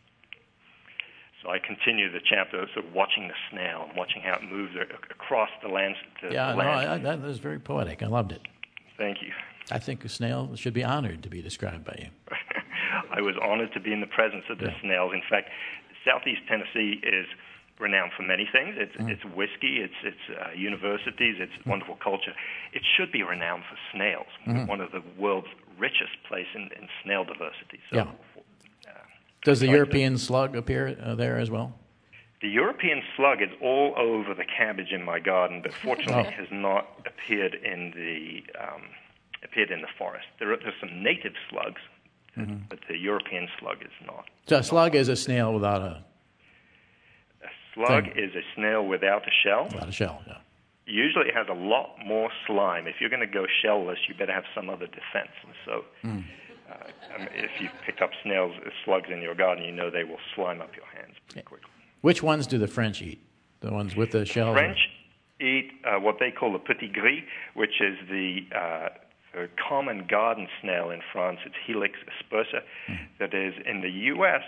So I continue the chapter, sort of watching the snail and watching how it moves across the land. The
Yeah, no,
land.
I, that was very poetic. I loved it.
Thank you.
I think a snail should be honored to be described by you.
I was honored to be in the presence of the
Yeah.
snails. In fact, Southeast Tennessee is renowned for many things. It's
Mm.
it's whiskey, it's it's uh, universities, it's wonderful culture. It should be renowned for snails.
Mhm.
One of the world's richest place in, in snail diversity. So,
Yeah. Does the European slug appear uh, there as well?
The European slug is all over the cabbage in my garden, but fortunately
Oh.
has not appeared in the um, appeared in the forest. There are there's some native slugs,
Mhm.
but the European slug is not.
So a slug is a snail without a
A slug
Thing.
is a snail without a shell.
without a shell. Yeah.
Usually it has a lot more slime. If you're going to go shellless, you better have some other defense. And so
Mm.
uh, I mean, if you've picked up snails, uh, slugs in your garden, you know they will slime up your hands pretty quickly.
Which ones do the French eat? The ones with the shells?
French eat uh, what they call the petit gris, which is the, uh, the common garden snail in France. It's Helix aspersa.
Mm.
That is, in the U S,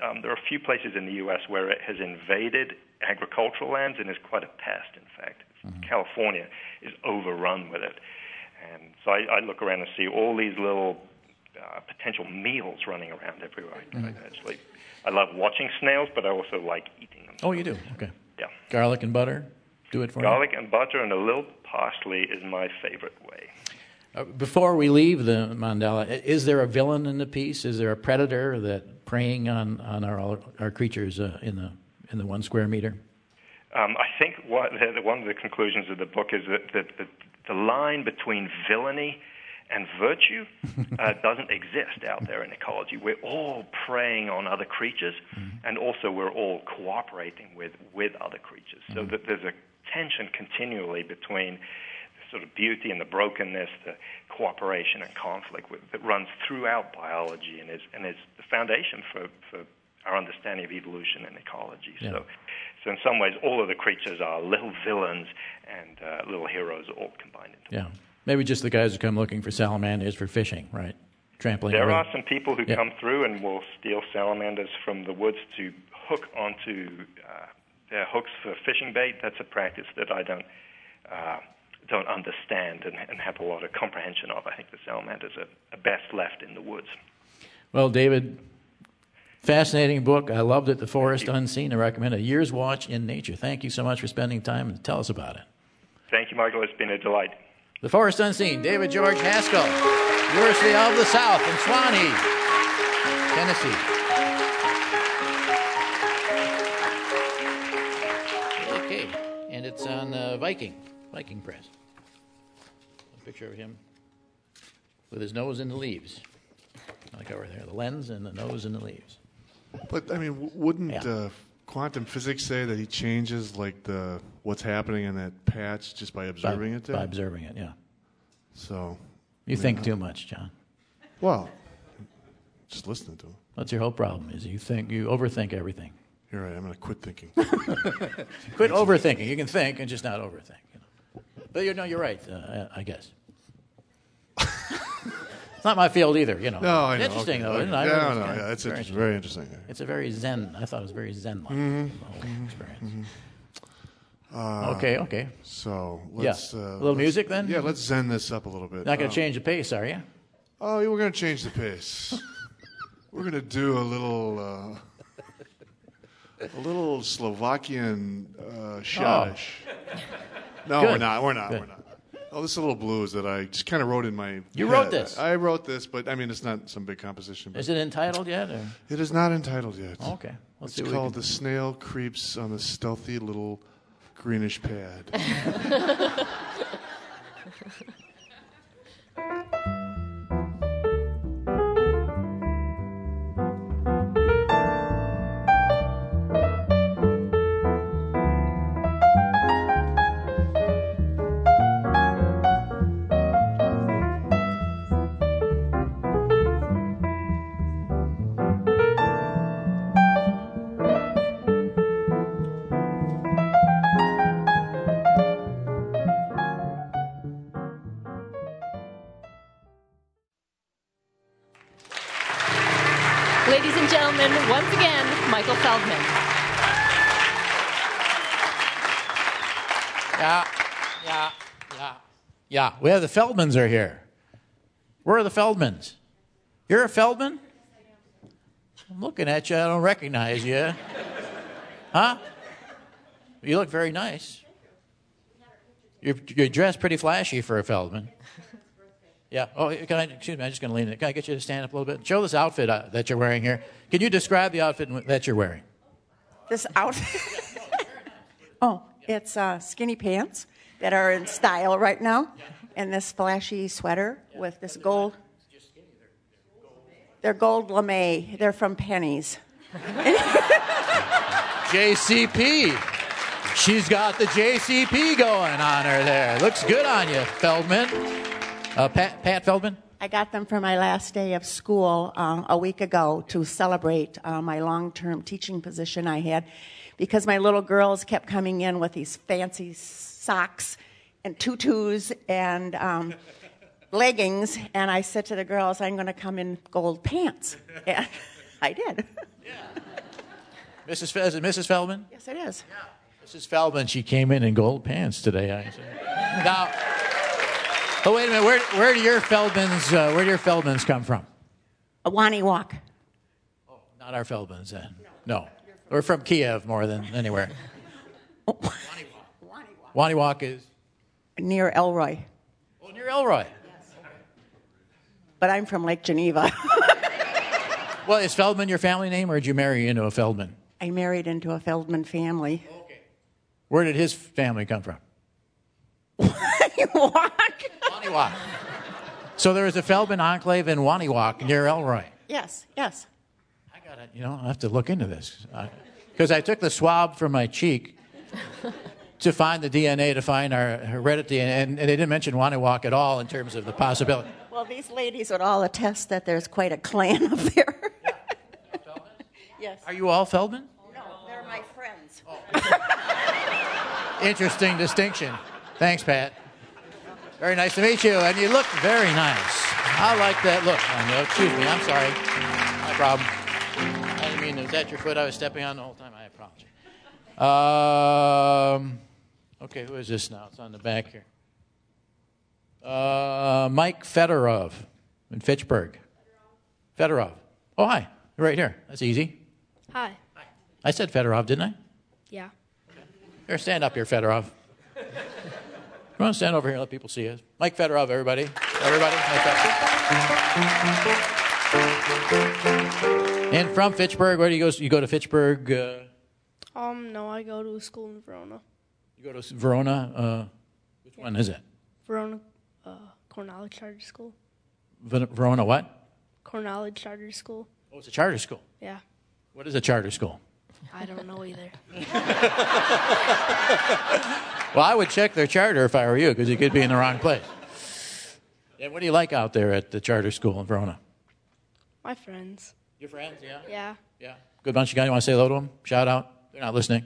um, there are a few places in the U S where it has invaded agricultural lands and is quite a pest, in fact. Mm-hmm. California is overrun with it. And so I, I look around and see all these little uh, potential meals running around everywhere. Mm-hmm. I actually, I love watching snails, but I also like eating them.
Oh, you do? Okay.
Yeah.
Garlic and butter? Do it for
Garlic
you?
and butter and a little parsley is my favorite way.
Uh, before we leave the mandala, is there a villain in the piece? Is there a predator that preying on, on our our creatures uh, in the in the one square meter?
Um, I think what, the, one of the conclusions of the book is that the, the, the line between villainy and virtue uh, doesn't exist out there in ecology. We're all preying on other creatures, mm-hmm. and also we're all cooperating with, with other creatures. Mm-hmm. So that there's a tension continually between the sort of beauty and the brokenness, the cooperation and conflict with, that runs throughout biology and is, and is the foundation for, for our understanding of evolution and ecology.
Yeah.
So, so in some ways, all of the creatures are little villains and uh, little heroes all combined into
Yeah. Maybe just the guys who come looking for salamanders for fishing, right? Trampling.
There
over.
are some people who
yeah.
come through and will steal salamanders from the woods to hook onto uh, their hooks for fishing bait. That's a practice that I don't uh, don't understand and, and have a lot of comprehension of. I think the salamanders are, are best left in the woods.
Well, David, fascinating book. I loved it, The Forest Unseen. I recommend A Year's Watch in Nature. Thank you so much for spending time and tell us about it.
Thank you, Michael. It's been a delight.
The Forest Unseen, David George Haskell, University of the South in Swanee, Tennessee. Okay, and it's on uh, Viking, Viking Press. A picture of him with his nose in the leaves. Like over there, the lens and the nose in the leaves.
But, I mean, w- wouldn't
Yeah.
uh, quantum physics say that he changes, like, the what's happening in that patch just by observing
by,
it there?
By observing it, yeah.
So...
You
I
think
mean,
too much, John.
Well, just listening to him.
That's your whole problem, is you think, you overthink everything.
You're right, I'm going to quit thinking.
Quit overthinking. You can think and just not overthink. You know. But you know, you're right, uh, I guess. It's not my field either, you know.
No, I know.
Interesting,
okay.
though, isn't it?
Yeah,
I
no,
really-
no,
yeah,
yeah, it's
very
interesting, very interesting.
It's a very zen. I thought it was very zen-like.
Mhm.
The whole
Mhm.
experience.
Mhm. Uh,
Okay, okay.
So
Yeah.
let's
A
uh,
little
let's-
music then?
Yeah, let's zen this up a little bit.
Not going
Um,
to change the pace, are you?
Oh, yeah, we're going to change the pace. We're going to do a little, uh, a little Slovakian uh, Scottish. No,
Good.
we're not. We're not.
Good.
We're not. Oh, this is a little blues that I just kind of wrote in my.
You
head.
wrote this?
I wrote this, but I mean, it's not some big composition. But
Is it entitled yet? Or?
it is not entitled yet.
Okay. Let's
it's
see what we
called
can-
"The Snail Creeps on the Stealthy Little Greenish Pad."
Ladies and gentlemen, once again, Michael Feldman.
Yeah, yeah, yeah. Yeah, we have the Feldmans are here. Where are the Feldmans? You're a Feldman? I'm looking at you. I don't recognize you. Huh? You look very nice. You're, you're dressed pretty flashy for a Feldman. Yeah. Oh, can I? Excuse me. I'm just going to lean in. Can I get you to stand up a little bit? Show this outfit uh, that you're wearing here. Can you describe the outfit that you're wearing?
This outfit. Oh, it's uh, skinny pants that are in style right now, and this flashy sweater with this gold. They're gold lame. They're from Penny's.
J C P. She's got the J C P going on her there. Looks good on you, Feldman. Uh, Pat, Pat Feldman?
I got them for my last day of school uh, a week ago to celebrate uh, my long-term teaching position I had, because my little girls kept coming in with these fancy socks and tutus and um, leggings, and I said to the girls, I'm going to come in gold pants. And I did.
Missus Fe- is it Missus Feldman?
Yes, it is.
Missus Feldman, she came in in gold pants today. I now, oh wait a minute. Where where do your Feldmans uh, where do your Feldmans come from?
A Wani Walk.
Not our Feldmans, then. No, we're from Kiev more than anywhere. Wani Walk is
Near Elroy.
oh near Elroy.
But I'm from Lake Geneva.
Well, is Feldman your family name, or did you marry into a Feldman?
I married into a Feldman family.
Where did his family come from? Waniwak. So there was a Feldman enclave in Waniwak near Elroy.
Yes, yes.
I got it. You know, I have to look into this because I took the swab from my cheek to find the D N A to find our heredity, and, and they didn't mention Waniwak at all in terms of the possibility.
Well, these ladies would all attest that there's quite a clan up there. Yes.
Are you all Feldman?
No, they're my friends.
Interesting distinction. Thanks, Pat. Very nice to meet you, and you look very nice. I like that look on you. Excuse me, I'm sorry. My problem. I didn't mean, was that your foot I was stepping on the whole time? I apologize. Um, okay, who is this now? It's on the back here. Uh, Mike Fedorov in Fitchburg. Fedorov. Oh, hi. You're right here. That's easy.
Hi.
I said Fedorov, didn't I?
Yeah.
Here, stand up here, Fedorov. Come on, stand over here and let people see us. Mike Fedorov, everybody. Everybody. Mike Fedorov. And from Fitchburg, where do you go? You go to Fitchburg? Uh,
Um, no, I go to a school in Verona.
you go to Verona? Uh, which one is it?
Verona uh, Cornell Charter School.
Ver- Verona what?
Cornell Charter School.
Oh, it's a charter school.
Yeah.
What is a charter school?
I don't know either.
Well, I would check their charter if I were you, because you could be in the wrong place. And what do you like out there at the charter school in Verona?
My friends.
Your friends, yeah?
Yeah.
Yeah. Good bunch of guys. You want to say hello to them? Shout out. They're not listening.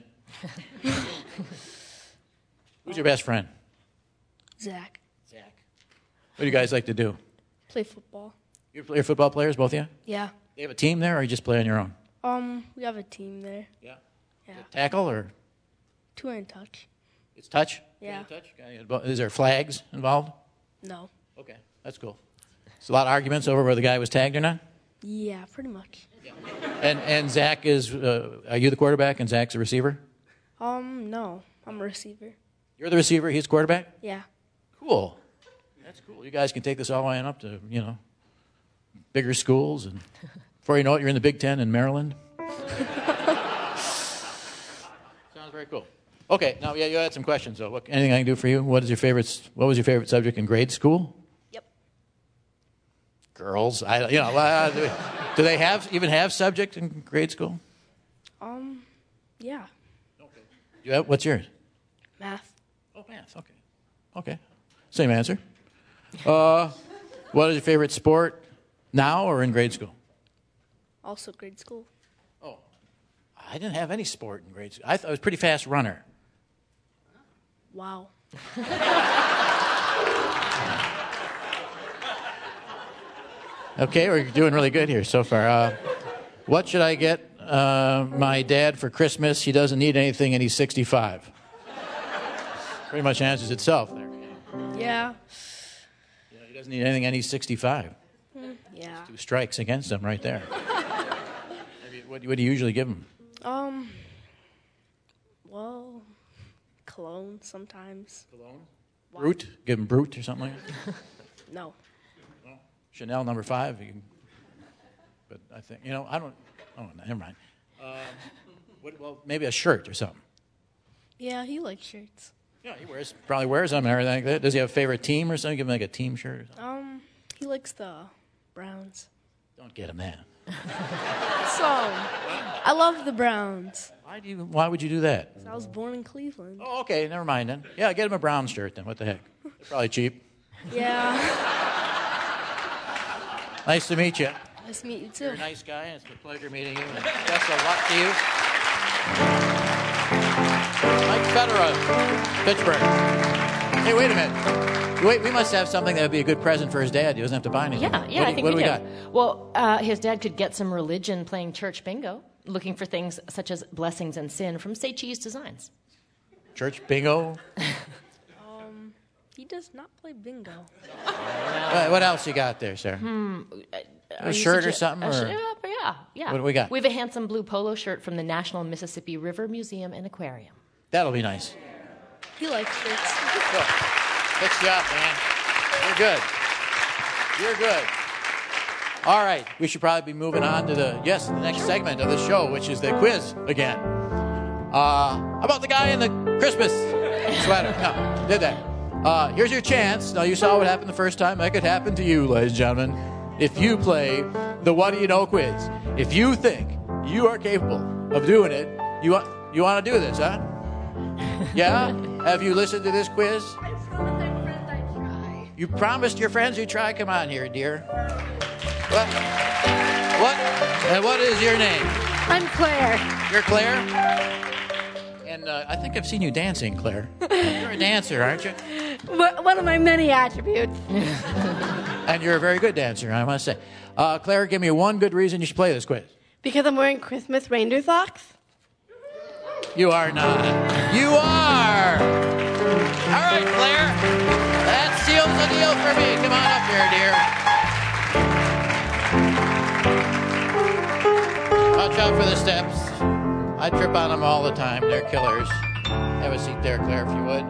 Who's your best friend?
Zach.
Zach. What do you guys like to do?
Play football.
You're, you're football players, both of you?
Yeah.
Do you have a team there, or you just play on your own?
Um, we have a team there.
Yeah.
Yeah.
Tackle, or
Two-hand touch.
it's touch?
Yeah.
Touch? Is there flags involved?
No.
Okay, that's cool. There's a lot of arguments over whether the guy was tagged or not?
Yeah, pretty much.
And and Zach is, uh, are you the quarterback and Zach's the receiver?
Um, no, I'm a receiver.
You're the receiver, he's quarterback?
Yeah.
Cool. That's cool. You guys can take this all the way up to, you know, bigger schools. And before you know it, you're in the Big Ten in Maryland. Sounds very cool. Okay, now, yeah, you had some questions, though. What, anything I can do for you? What is your favorite, what was your favorite subject in grade school?
Yep.
Girls. I, you know, uh, do, do they have even have subject in grade school?
Um, yeah.
You have, what's yours?
Math.
Oh, math. Okay. Okay. Same answer. Uh, what is your favorite sport now or in grade school?
Also grade school.
Oh, I didn't have any sport in grade school. I, th- I was a pretty fast runner.
Wow.
Okay, we're doing really good here so far. Uh, what should I get uh, my dad for Christmas? He doesn't need anything and he's sixty-five. Pretty much answers itself there.
Yeah.
Yeah, he doesn't need anything and he's sixty-five.
Mm, yeah.
Two strikes against him right there. What, what do you usually give him?
Um, well, cologne sometimes.
Cologne? Brute? Give him Brute or something like that?
No.
Chanel number five. You can, but I think, you know, I don't, oh, never mind. Um, what, well, maybe a shirt or something.
Yeah, he likes shirts.
Yeah, he wears, probably wears them and everything like that. Does he have a favorite team or something? Give him like a team shirt or something.
Um, he likes the Browns.
Don't get him that.
So, I love the Browns.
Why do you? Why would you do that?
I was born in Cleveland.
Oh, okay, never mind then. Yeah, get him a Brown shirt then. What the heck? They're probably cheap.
Yeah.
Nice to meet you.
Nice to meet you too.
You're a nice guy, and it's a pleasure meeting you. And best of luck to you. Mike Fedorov, Pittsburgh. Hey, wait a minute. Wait, we must have something that would be a good present for his dad. He doesn't have to buy anything.
Yeah, yeah,
what
I
do,
think
what
we
do we
do.
got?
Well, uh, his dad could get some religion playing church bingo. looking for things such as blessings and sin from Say Cheese Designs.
Church bingo.
Um, he does not play bingo.
What, what else you got there, sir?
Hmm.
A shirt or something?
A sh-
or-
yeah, yeah, yeah.
What do we got?
We have a handsome blue polo shirt from the National Mississippi River Museum and Aquarium.
That'll be nice.
He likes shirts.
Fix you up, man. You're good. You're good. All right, we should probably be moving on to the, yes, the next segment of the show, which is the quiz again. Uh, how about the guy in the Christmas sweater? No, did that. Uh, here's your chance. Now, you saw what happened the first time. That could happen to you, ladies and gentlemen, if you play the What Do You Know quiz. If you think you are capable of doing it, you want, you want to do this, huh? Yeah? Have you listened to this quiz? You promised your friends you'd try. Come on here, dear. What? What? And what is your name?
I'm Claire.
You're Claire? And uh, I think I've seen you dancing, Claire. You're a dancer, aren't you?
One of my many attributes.
And you're a very good dancer, I must say. Uh, Claire, give me one good reason you should play this quiz.
Because I'm wearing Christmas reindeer socks.
You are not. You are! All right, Claire. That seals the deal for me. Come on up here, dear. Watch out for the steps. I trip on them all the time. They're killers. Have a seat there, Claire, if you would.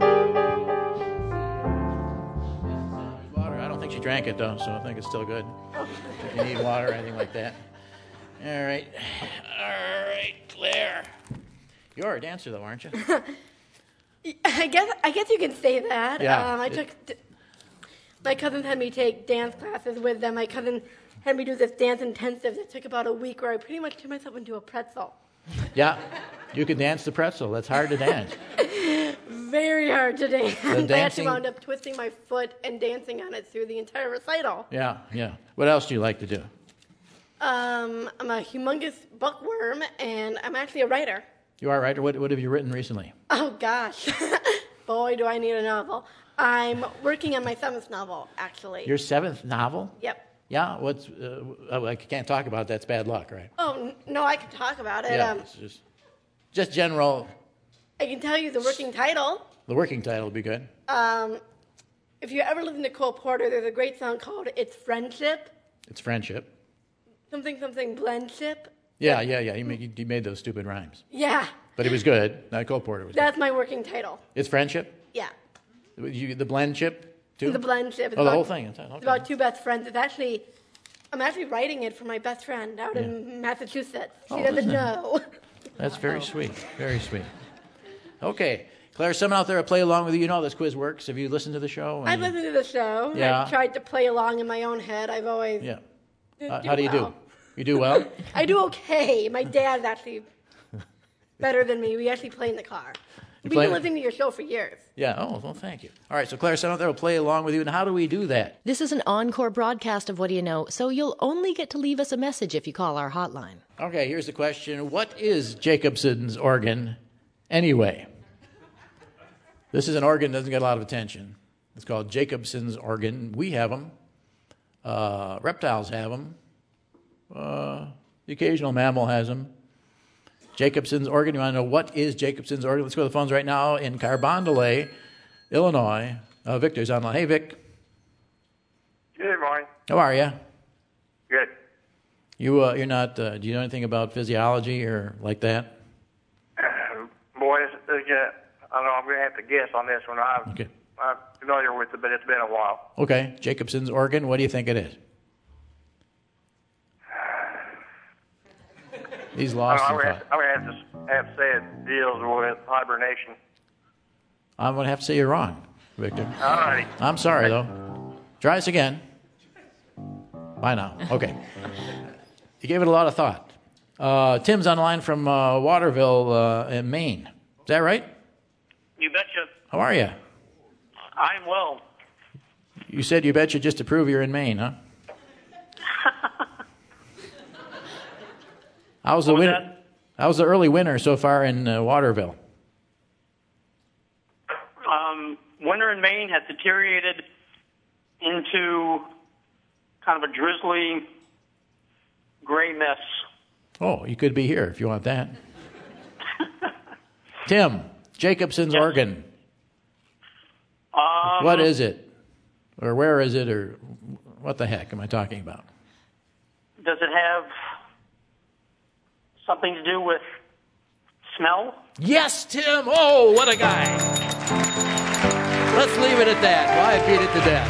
Water. I don't think she drank it, though, so I think it's still good. If you need water or anything like that. All right. All right, Claire. You're a dancer, though, aren't you?
I guess I guess you can say that.
Yeah.
Um, I took. My cousins had me take dance classes with them. My cousin had me do this dance intensive that took about a week, where I pretty much turned myself into a pretzel.
Yeah. You can dance the pretzel. That's hard to dance.
Very hard to dance.
The
I actually
dancing-
wound up twisting my foot and dancing on it through the entire recital.
Yeah, yeah. What else do you like to do?
Um, I'm a humongous bookworm, and I'm actually a writer.
You are, right? Or what, what have you written recently?
Oh, gosh. Boy, do I need a novel. I'm working on my seventh novel, actually.
Your seventh novel?
Yep.
Yeah? What's? Uh, oh, I can't talk about that. That's bad luck, right?
Oh, n- no, I can talk about it.
Yeah.
Um,
It's just, just general.
I can tell you the working title.
The working title would be good.
Um, if you ever listen to Cole Porter, there's a great song called It's Friendship.
It's friendship.
Something, something, blendship.
Yeah, yeah, yeah. He made, he made those stupid rhymes.
Yeah,
But he was good. Not Cole Porter was good.
that's my working title.
It's friendship?
Yeah.
You, the blend chip, too?
The blendship.
Oh, the whole thing. It's,
It's
okay.
about two best friends. It's actually, I'm actually writing it for my best friend out in Massachusetts. She
Oh,
doesn't
isn't it?
know.
That's very sweet. Very sweet. Okay. Claire, someone out there will play along with you. You know how this quiz works. Have you listened to the show?
I've listened to the show.
Yeah.
I've tried to play along in my own head. I've always.
Yeah.
do-
Uh,
do
how do you
well.
do? You do well?
I do okay. My dad's actually better than me. We actually play in the car.
You
We've
play-
been listening to your show for years.
Yeah. Oh, well, thank you. All right. So, Claire, someone out there will play along with you. And how do we do that?
This is an encore broadcast of What Do You Know, so you'll only get to leave us a message if you call our hotline.
Okay. Here's the question. What is Jacobson's organ anyway? This is an organ that doesn't get a lot of attention. It's called Jacobson's organ. We have them. Uh, reptiles have them. Uh, the occasional mammal has them. Jacobson's organ. You want to know what is Jacobson's organ? Let's go to the phones right now in Carbondale, Illinois. Uh, Victor's online. Hey, Vic.
Good morning.
How are you?
Good.
You uh, you're not. Uh, do you know anything about physiology or like that?
Boy, it's, it's, uh, I don't know. I'm going to have to guess on this one. I'm,
Okay.
I'm familiar with it, but it's been a while.
Okay. Jacobson's organ. What do you think it is? He's lost
I
in
don't know,
thought.
I'm going to have to have to say it deals with hibernation.
I'm going to have to say you're wrong, Victor.
All righty.
I'm sorry, though. Try us again. Bye now. Okay. You gave it a lot of thought. Uh, Tim's on the line from uh, Waterville uh, in Maine. Is that right?
You betcha.
How are you?
I'm well.
You said you betcha just to prove you're in Maine, huh? How's the
What was
winter? How's the early winter so far in uh, Waterville?
Um, winter in Maine has deteriorated into kind of a drizzly, gray mess.
Oh, you could be here if you want that. Tim, Jacobson's organ.
Um,
What is it? Or where is it? Or what the heck am I talking about?
Does it have something to do with smell?
Yes, Tim. Oh, what a guy. Let's leave it at that. Why beat it to death?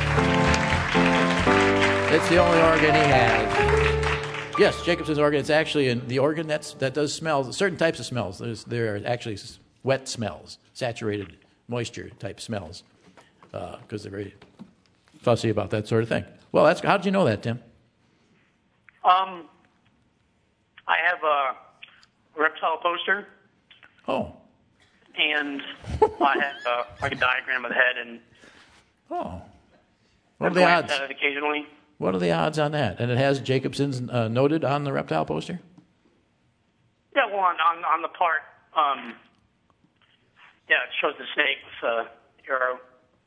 It's the only organ he has. Yes, Jacobson's organ. It's actually in the organ that's, that does smells, certain types of smells. There's, there are actually s- wet smells, saturated moisture type smells, because uh, they're very fussy about that sort of thing. Well, that's how did you know that, Tim?
Um, I have a reptile poster.
Oh.
And I have uh, like a diagram of the head, and
oh, what are
I
the
glance
odds?
at it occasionally.
What are the odds on that? And it has Jacobson's uh, noted on the reptile poster?
Yeah, well, on on, on the part, um, yeah, it shows the snake with uh, arrow.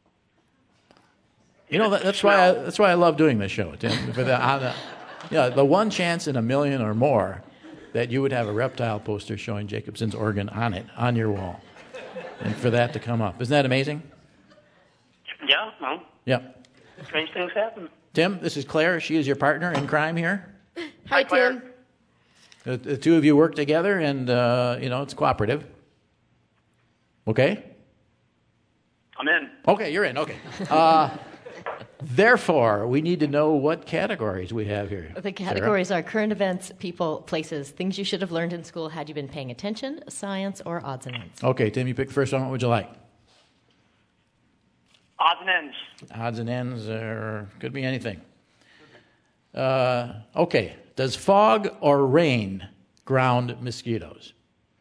You know, that, that's why I, that's why I love doing this show, Tim. For the, on the, yeah, the one chance in a million or more that you would have a reptile poster showing Jacobson's organ on it, on your wall, and for that to come up. Isn't that amazing?
Yeah, well,
Yep.
strange things happen.
Tim, this is Claire. She is your partner in crime here.
Hi, Tim.
The, the two of you work together, and, uh, you know, it's cooperative. Okay?
I'm in.
Okay, you're in. Okay. Uh, therefore, we need to know what categories we have here.
The categories are current events, people, places, things you should have learned in school had you been paying attention, science, or odds and ends.
Sarah? Okay, Tim, you pick the first one. What would you like?
Odds and ends.
Odds and ends, or could be anything. Uh, okay. Does fog or rain ground mosquitoes?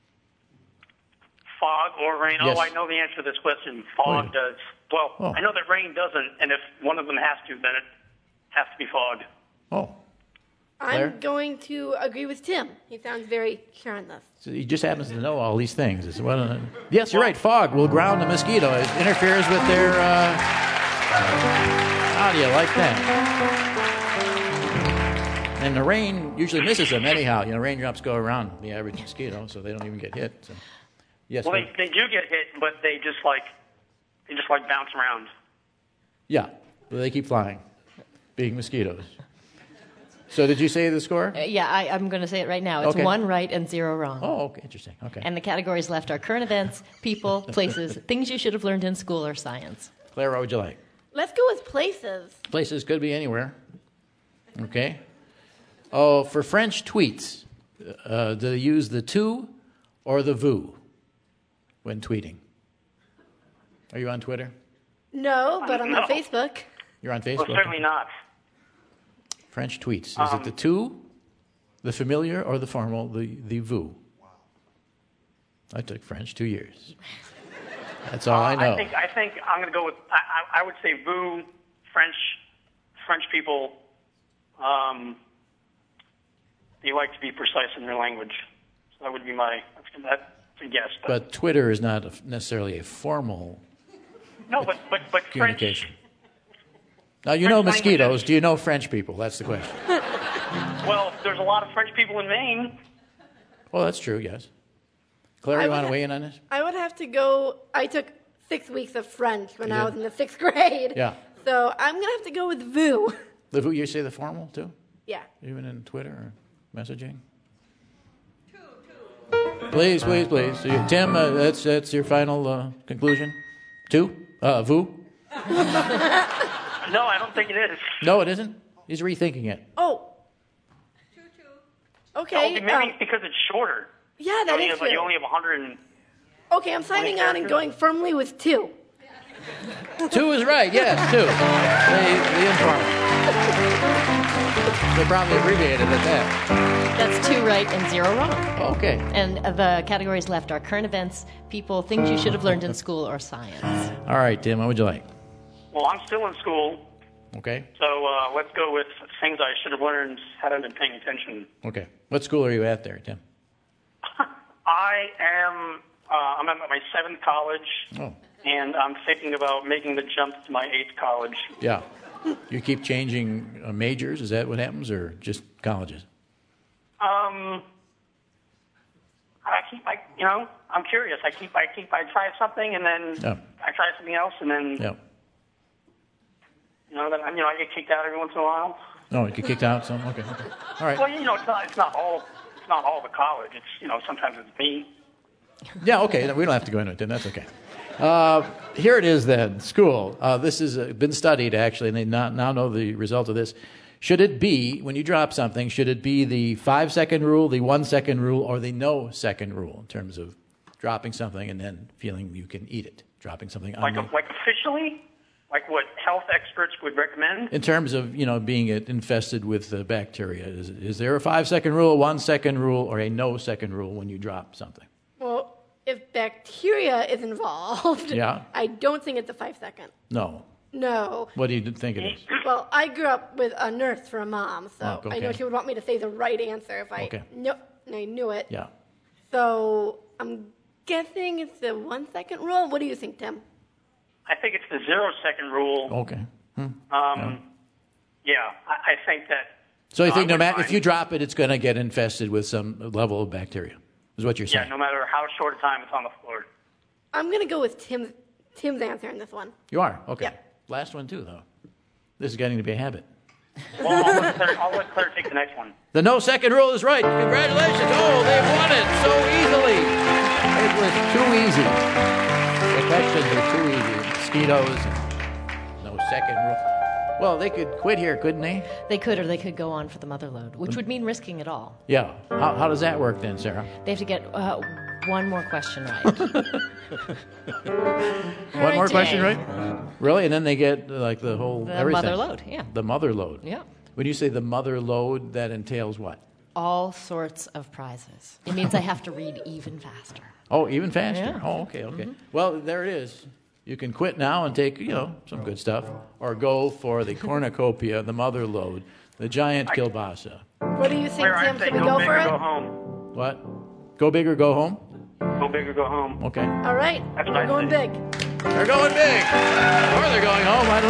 Fog or rain?
Yes.
Oh, I know the answer to this question. Fog
Oh,
does. Well,
Oh.
I know that rain doesn't, and if one of them has to, then it has to be fog.
Oh. Claire?
I'm going to agree with Tim. He sounds very sure on this.
So he just happens to know all these things. It's one of the- yes, you're right. Fog will ground the mosquito. It interferes with their. Uh, how do you like that? And the rain usually misses them anyhow. You know, raindrops go around the average mosquito, so they don't even get hit. So. Yes.
well,
Claire?
they, they do get hit, but they just like they just like bounce around.
Yeah, they keep flying, being mosquitoes. So did you say the score?
Uh, yeah, I, I'm going to say it right now. It's
Okay.
one right and zero wrong.
Oh, okay, interesting. Okay.
And the categories left are current events, people, places, things you should have learned in school, or science.
Claire, what would you like?
Let's go with places.
Places could be anywhere. Okay. Oh, for French tweets, uh, do they use the tu or the vous when tweeting? Are you on Twitter?
No, but I'm
No.
on Facebook.
You're on
Well,
Facebook?
certainly not.
French tweets. Is
Um,
it the tu, the familiar, or the formal, the, the vous? I took French two years. That's all I
Uh,
know.
I think I think I'm going to go with I, I, I would say vous, French, French people. Um, they like to be precise in their language, so that would be my that's a guess. But,
But Twitter is not a, necessarily a formal
no, but but but French.
communication. Now, you know mosquitoes. Do you know French people? That's the question.
Well, there's a lot of French people in Maine.
Well, that's true, yes. Claire,
I
you
would
want to
ha-
weigh in on this?
I would have to go. I took six weeks of French when
You
I
did?
was in the sixth grade.
Yeah.
So I'm going to have to go with vous.
The vous, you say the formal, too?
Yeah.
Even in Twitter or messaging? Please, please, please. So you, Tim, uh, that's that's your final uh, conclusion? Two? Uh, vous?
No, I don't think it is.
No, it isn't? He's rethinking it.
Oh. Okay.
Oh, maybe
um,
it's because it's shorter.
yeah,
You
that
only
is
have,
true.
you only have one hundred and
Okay, I'm signing on and going firmly with two.
Two is right, yes, two. The, the informal. They probably abbreviated at that.
That's two right and zero wrong.
Okay.
And uh, the categories left are current events, people, things you should have learned in school, or science.
All right, Tim, what would you like?
well, I'm still in school,
Okay.
so uh, let's go with things I should have learned had I been paying attention.
Okay. What school are you at there, Tim?
I am uh, I'm at my seventh college,
Oh.
and I'm thinking about making the jump to my eighth college.
Yeah. You keep changing uh, majors? Is that what happens, or just colleges?
Um, keep, I, you know, I'm curious. I keep, I keep, I try something, and then
Yeah.
I try something else, and then,
Yeah.
you know, then, you know, I get kicked out every once in a while.
Oh, you get kicked out. So okay. okay. All right.
Well, you know, it's not, it's not all, it's not all the college. It's, you know, sometimes it's me.
Yeah. Okay. We don't have to go into it. Then that's okay. Uh, here it is then. School. Uh, this has uh, been studied actually, and they not, now know the result of this. Should it be, when you drop something, should it be the five-second rule, the one-second rule, or the no-second rule in terms of dropping something and then feeling you can eat it? Dropping something on
Like,
the,
a, like officially, like what health experts would recommend.
in terms of, you know, being it infested with uh, bacteria. Is, is there a five-second rule, a one-second rule, or a no-second rule when you drop something?
Well, if bacteria is involved,
Yeah.
I don't think it's a five second.
No.
No.
What do you think it is?
Well, I grew up with a nurse for a mom, so
Oh,
I know
okay.
she would want me to say the right answer if I
Okay.
knew, and I knew it.
Yeah.
So I'm guessing it's the one second rule. What do you think, Tim?
I think it's the zero second rule.
Okay. Hmm.
Um, yeah, I, I think that.
So you
I
think no
wouldn't
matter
mind.
if you drop it, it's going to get infested with some level of bacteria, is what you're
Yeah,
saying?
no matter how short a time it's on the floor.
I'm gonna go with Tim's Tim's answer in this one.
You are? Okay. Last one, too, though. This is getting to be a habit.
Well, I'll let, Claire, I'll let Claire take the next one.
The no second rule is right. Congratulations. Oh, they've won it so easily. It was too easy. The questions are too easy. Mosquitoes and no second rule. Well, they could quit here, couldn't they?
They could, or they could go on for the mother load, which would mean risking it all.
Yeah. How, how does that work then, Sarah?
They have to get uh, one more question right.
One more
day.
question, right? Really? And then they get uh, like the whole
The
everything.
mother load, yeah.
The mother load.
Yeah.
When you say the mother load, that entails what?
All sorts of prizes. It means I have to read even faster.
Oh, even faster.
Yeah.
Oh, okay, okay. Well, there it is. You can quit now and take, you know, some good stuff, or go for the cornucopia, the mother load, the giant kielbasa.
What do you think,
Claire, I
Tim?
say
Should we
go
go
big
for
or
it?
go home.
What? Go big or go home?
Go big or go home.
Okay.
All right,
That's what
we're
I
going
say.
big.
They're going big, or they're going home. I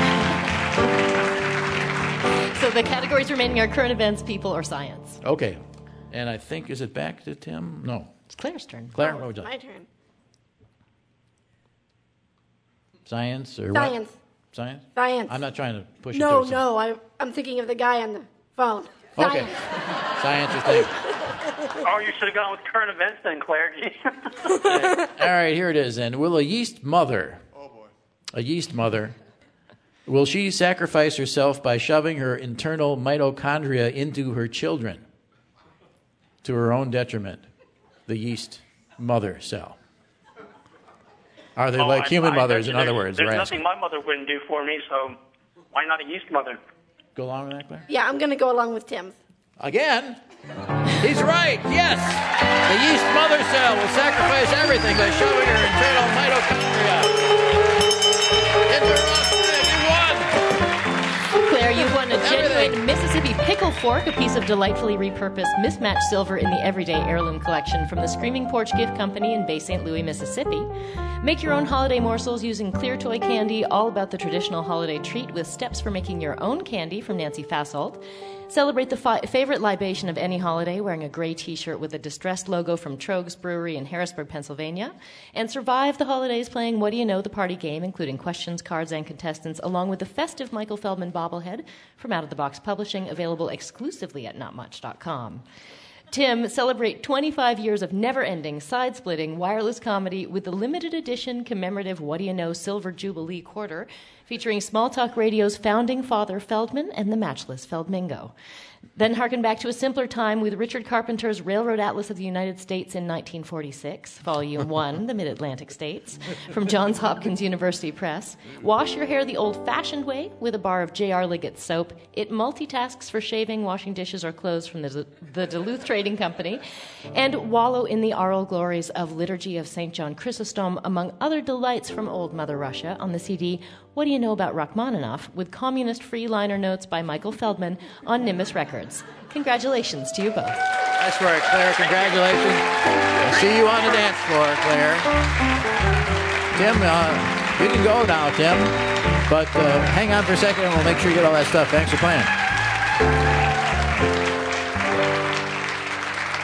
don't know which.
So the categories remaining are current events, people, or science.
Okay. And I think, is it back to Tim? No.
It's Claire's turn.
Claire,
Oh,
what would you
my
like?
turn.
Science or
Science.
what? Science?
Science.
I'm not trying to push
No,
you to
no, I, I'm thinking of the guy on the phone.
Okay. Science is thing.
Oh, you should have gone with current events then, Claire.
All right, here it is then. Will a yeast mother, oh boy, a yeast mother, will she sacrifice herself by shoving her internal mitochondria into her children to her own detriment? The yeast mother cell. Are they
Oh,
like
I-
human
I
mothers,
bet
in
you
other
there's-
words?
There's
we're
nothing
asking.
my mother wouldn't do for me, so why not a yeast mother?
Go along with that, Claire?
Yeah, I'm going to go along with Tim's.
Again? He's right, yes! The yeast mother cell will sacrifice everything by shoving her internal mitochondria into her offspring. You won!
Claire, you've won a genuine
Everything.
Mississippi pickle fork, a piece of delightfully repurposed mismatched silver in the Everyday Heirloom collection from the Screaming Porch Gift Company in Bay Saint Louis, Mississippi. Make your own holiday morsels using Clear Toy Candy, all about the traditional holiday treat with steps for making your own candy from Nancy Fasold. Celebrate the fi- favorite libation of any holiday wearing a gray t-shirt with a distressed logo from Trogs Brewery in Harrisburg, Pennsylvania. And survive the holidays playing What Do You Know, the party game, including questions, cards, and contestants, along with the festive Michael Feldman bobblehead from Out of the Box Publishing, available exclusively at not much dot com. Tim, celebrate twenty-five years of never-ending, side-splitting wireless comedy with the limited edition commemorative What Do You Know Silver Jubilee Quarter, featuring Small Talk Radio's founding father, Feldman, and the matchless Feldmingo. Then harken back to a simpler time with Richard Carpenter's Railroad Atlas of the United States in nineteen forty-six, Volume one, The Mid-Atlantic States, from Johns Hopkins University Press. Wash your hair the old-fashioned way with a bar of J R. Liggett soap. It multitasks for shaving, washing dishes, or clothes from the, the Duluth Trading Company. And wallow in the aural glories of Liturgy of Saint John Chrysostom, among other delights from old Mother Russia, on the C D What Do You Know About Rachmaninoff, with communist-free liner notes by Michael Feldman on Nimbus Records. Congratulations to you both.
Nice work, Claire. Congratulations. I'll see you on the dance floor, Claire. Tim, uh, you can go now, Tim. But uh, hang on for a second and we'll make sure you get all that stuff. Thanks for playing.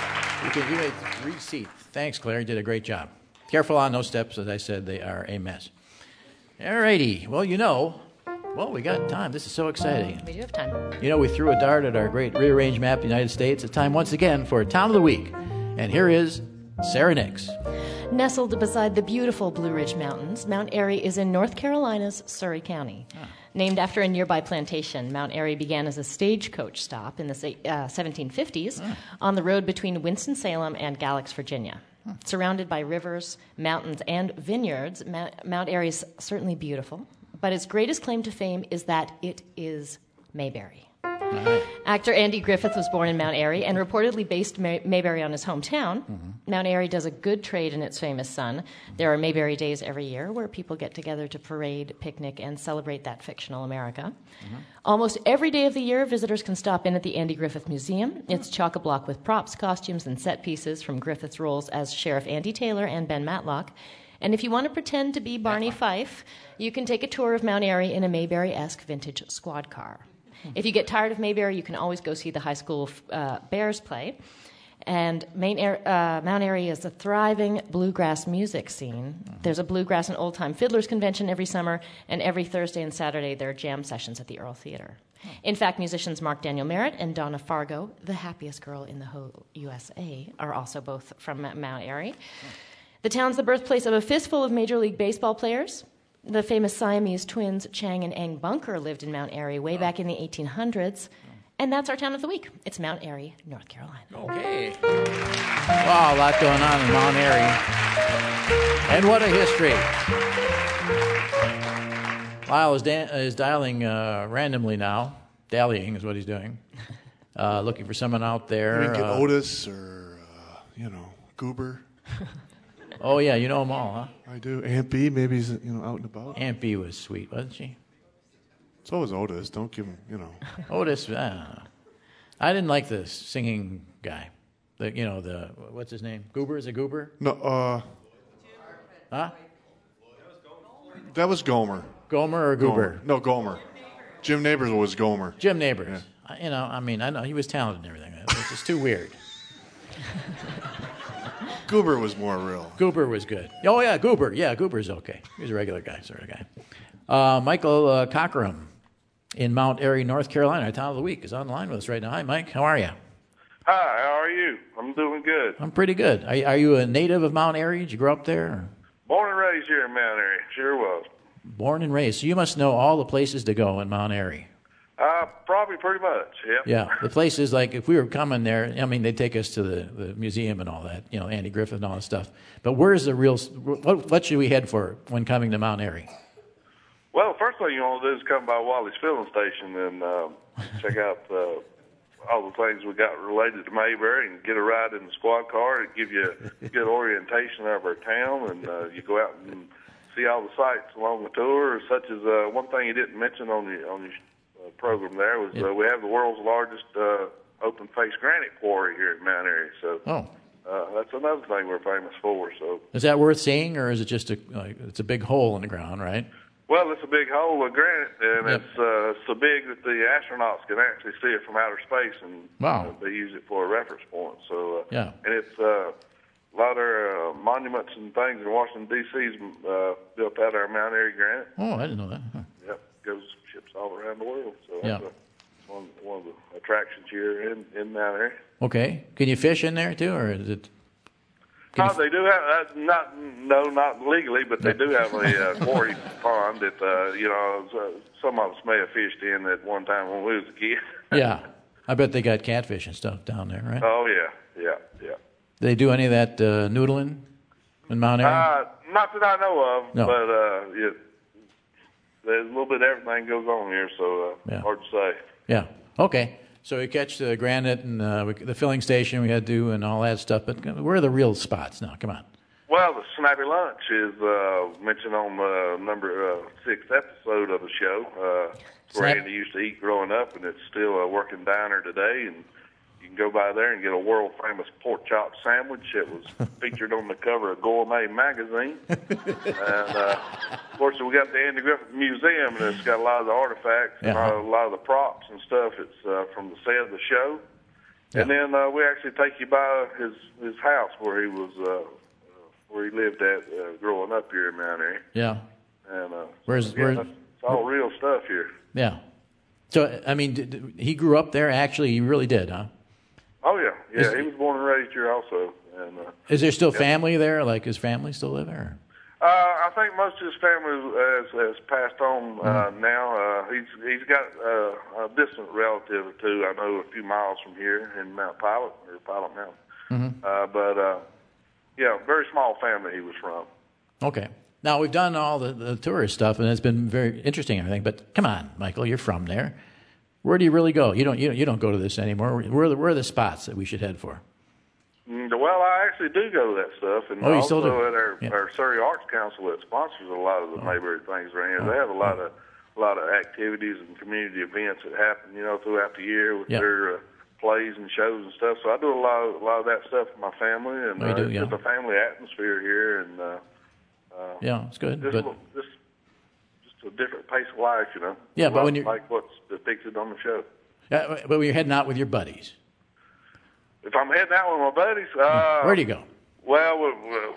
You can you may reseat. Thanks, Claire. You did a great job. Careful on those steps. As I said, they are a mess. All righty. Well, you know, well, we got time. This is so exciting.
We do have time.
You know, we threw a dart at our great rearranged map of the United States. It's time once again for Town of the Week. And here is Sarah Nix.
Nestled beside the beautiful Blue Ridge Mountains, Mount Airy is in North Carolina's Surry County. Ah. Named after a nearby plantation, Mount Airy began as a stagecoach stop in the uh, seventeen fifties ah. on the road between Winston-Salem and Galax, Virginia. Ah. Surrounded by rivers, mountains, and vineyards, Mount, Mount Airy is certainly beautiful, but its greatest claim to fame is that it is Mayberry. Right. Actor Andy Griffith was born in Mount Airy and reportedly based May- Mayberry on his hometown. Mm-hmm. Mount Airy does a good trade in its famous sun. There are Mayberry Days every year where people get together to parade, picnic, and celebrate that fictional America. Mm-hmm. Almost every day of the year, visitors can stop in at the Andy Griffith Museum. It's chock-a-block with props, costumes, and set pieces from Griffith's roles as Sheriff Andy Taylor and Ben Matlock. And if you want to pretend to be Barney Fife, you can take a tour of Mount Airy in a Mayberry-esque vintage squad car. If you get tired of Mayberry, you can always go see the high school uh, Bears play. And Main Air, uh, Mount Airy is a thriving bluegrass music scene. Mm-hmm. There's a bluegrass and old-time fiddlers convention every summer, and every Thursday and Saturday there are jam sessions at the Earl Theater. Oh. In fact, musicians Mark Daniel Merritt and Donna Fargo, the happiest girl in the whole U S A, are also both from Mount Airy. Oh. The town's the birthplace of a fistful of Major League Baseball players. The famous Siamese twins Chang and Eng Bunker lived in Mount Airy way back in the eighteen hundreds. And that's our town of the week. It's Mount Airy, North Carolina.
Okay. Wow, a lot going on in Mount Airy. And what a history. Lyle is, da- is dialing uh, randomly now. Dallying is what he's doing. Uh, looking for someone out there.
We can get
uh,
Otis or, uh, you know, Goober.
Oh, yeah, you know them all, huh?
I do. Aunt B, maybe he's, you know, out and about.
Aunt B was sweet, wasn't she?
So was Otis. Don't give him, you know.
Otis, I don't know. I didn't like the singing guy. The, you know, the, what's his name? Goober? Is it Goober?
No, uh.
Huh?
That was Gomer.
Gomer or Goober?
Gomer. No, Gomer. Jim Neighbors was Gomer.
Jim Neighbors.
Yeah.
I, you know, I mean, I know he was talented and everything. It was just too weird.
Goober was more real.
Goober was good. Oh, yeah, Goober. Yeah, Goober's okay. He's a regular guy, sort of guy. Uh, Michael uh, Cockrum in Mount Airy, North Carolina, our town of the week, is on the line with us right now. Hi, Mike. How are you?
Hi, how are you? I'm doing good.
I'm pretty good. Are, are you a native of Mount Airy? Did you grow up there? Or?
Born and raised here in Mount Airy. Sure was.
Born and raised. So you must know all the places to go in Mount Airy.
Uh, probably pretty much, yeah.
Yeah, the places, like, if we were coming there, I mean, they'd take us to the, the museum and all that, you know, Andy Griffith and all that stuff. But where's the real, what, what should we head for when coming to Mount Airy?
Well, the first thing you want to do is come by Wally's Filling Station and uh, check out uh, all the things we got related to Mayberry and get a ride in the squad car and give you a good orientation of our town. And uh, you go out and see all the sights along the tour, such as uh, one thing you didn't mention on the on your uh, program there was uh, we have the world's largest uh, open-face granite quarry here at Mount Airy. So
oh.
uh, that's another thing we're famous for. So
is that worth seeing, or is it just a like, it's a big hole in the ground, right?
Well, it's a big hole of granite, and
Yep.
it's uh, so big that the astronauts can actually see it from outer space, and
Wow.
uh, they use it for a reference point. So, uh,
Yeah.
and it's uh, a lot of uh, monuments and things in Washington D C's uh, built out of our Mount Airy granite.
Oh, I didn't know that. Huh.
Yep, goes ships all around the world. So
Yeah.
that's a, it's one, one of the attractions here in, in Mount Airy.
Okay. Can you fish in there too, or is it? Can
Oh,
you-
they do have uh, not no not legally, but they do have a uh, quarry pond that uh, you know uh, some of us may have fished in at one time when we was a kid.
Yeah, I bet they got catfish and stuff down there, right?
Oh yeah, yeah, yeah.
Do they do any of that uh, noodling in Mount Airy?
Uh, not that I know of,
No.
but uh, it, there's a little bit of everything goes on here, so uh,
Yeah.
hard to say.
Yeah. Okay. So we catch the granite and uh, we, the filling station we had to do and all that stuff. But where are the real spots now? Come on.
Well, the Snappy Lunch is uh, mentioned on the number uh, six episode of the show. Uh, it's where
Snap-
Andy used to eat growing up, and it's still a working diner today. And you can go by there and get a world famous pork chop sandwich that was featured on the cover of Gourmet magazine. and uh, of course, we got the Andy Griffith Museum, and it's got a lot of the artifacts and
Yeah.
a lot of the props and stuff. It's uh, from the set of the show. And then uh, we actually take you by his his house where he was uh, where he lived at uh, growing up here in Mount Airy.
Yeah.
And uh,
Where's
yeah,
where's
it's all real stuff here.
Yeah. So I mean, did, did- he grew up there. Actually, he really did, huh?
Oh yeah, yeah.
Is-
he was born and raised here also. And uh,
Is there still
yeah.
family there? Like his family still live there?
Uh, I think most of his family has, has passed on uh,
Mm-hmm.
now. Uh, he's he's got uh, a distant relative or two. I know a few miles from here in Mount Pilot or Pilot Mountain.
Mm-hmm.
Uh, but uh, yeah, very small family he was from.
Okay. Now we've done all the, the tourist stuff, and it's been very interesting, I think. But come on, Michael, you're from there. Where do you really go? You don't you don't, you don't go to this anymore. Where are the, where are the spots that we should head for?
Mm, Well, I actually do go to that stuff, and
Oh, you
also
still do?
at our,
Yeah.
our Surrey Arts Council that sponsors a lot of the Mayberry things around here. They have a lot of a lot of activities and community events that happen, you know, throughout the year with
Yeah.
their uh, plays and shows and stuff. So I do a lot of, a lot of that stuff with my family, and
Oh, you
uh,
do,
it's
yeah.
just a family atmosphere here, and uh, uh,
Yeah, it's good.
just,
But
a- just just a different pace of life, you know.
Yeah,
A
but
lot
when you're-
like what's depicted on the show.
uh, but when you're heading out with your buddies,
If I'm heading out with my buddies, uh,
where do you go?
Well, we,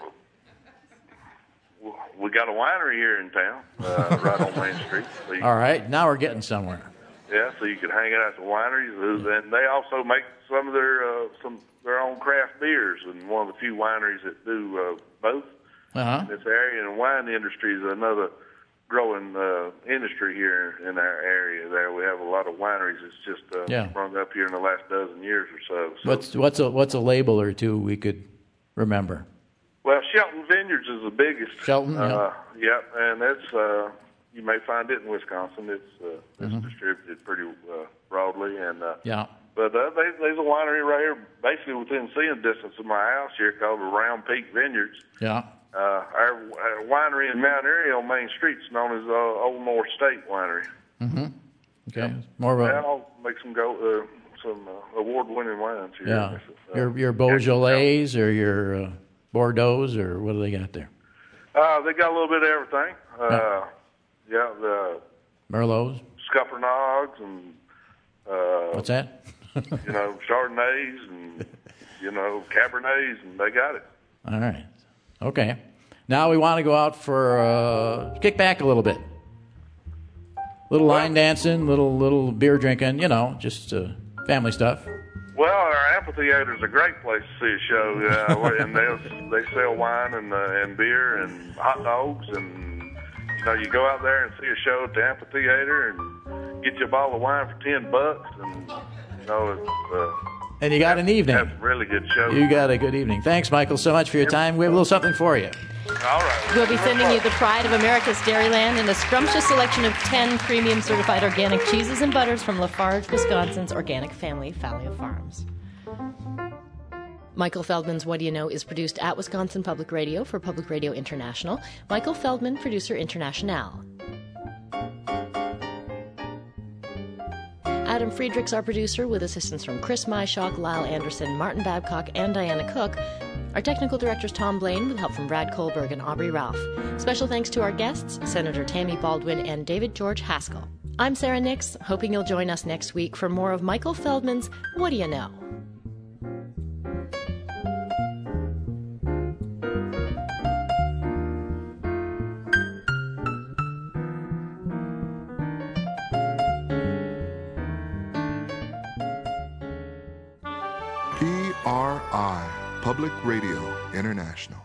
we, we got a winery here in town, uh, right on Main Street. So you,
All right, now we're getting somewhere.
yeah, so you can hang out at the wineries, and they also make some of their uh, some their own craft beers, and one of the few wineries that do uh, both
Uh-huh.
in this area. And the wine industry is another growing uh, industry here in our area. There, we have a lot of wineries that's just uh,
Yeah.
sprung up here in the last dozen years or so. so
What's what's a what's a label or two we could remember?
Well, Shelton Vineyards is the biggest.
Shelton, yeah.
Uh, yep, and it's uh, you may find it in Wisconsin. It's uh, it's
Mhm.
distributed pretty uh, broadly, and uh,
Yeah.
but uh, they, there's a winery right here, basically within seeing distance of my house here, called the Round Peak Vineyards.
Yeah.
Uh, our, our winery in Mount Airy on Main Street is known as uh, Old North State Winery.
Mm-hmm. Okay. More of a
That'll make some go uh, some uh, award-winning wines here.
yeah.
Uh,
Your your Beaujolais or your uh, Bordeaux's or what do they got there?
Uh, they got a little bit of everything. Uh, yeah, the
Merlots.
Scuppernaughs and uh,
What's that?
you know, Chardonnays and you know, Cabernets, and they got it.
All right. Okay. Now we want to go out for uh, kick back a little bit. Little line dancing, little little beer drinking, you know, just uh, family stuff.
Well, our amphitheater is a great place to see a show, uh, and they they sell wine and uh, and beer and hot dogs, and you know, you go out there and see a show at the amphitheater and get you a bottle of wine for ten bucks, and you know, it's uh,
And you got an evening.
that's a really good show.
You got a good evening. Thanks, Michael, so much for your time. We have a little something for you.
All right.
We'll be sending you the Pride of America's Dairyland and a scrumptious selection of ten premium certified organic cheeses and butters from Lafarge, Wisconsin's organic family, Falia Farms. Michael Feldman's What Do You Know is produced at Wisconsin Public Radio for Public Radio International. Michael Feldman, producer international. Adam Friedrichs, our producer, with assistance from Chris Myshock, Lyle Anderson, Martin Babcock, and Diana Cook. Our technical director is Tom Blaine, with help from Brad Kohlberg and Aubrey Ralph. Special thanks to our guests, Senator Tammy Baldwin and David George Haskell. I'm Sarah Nix, hoping you'll join us next week for more of Michael Feldman's What Do You Know?
P R I, Public Radio International.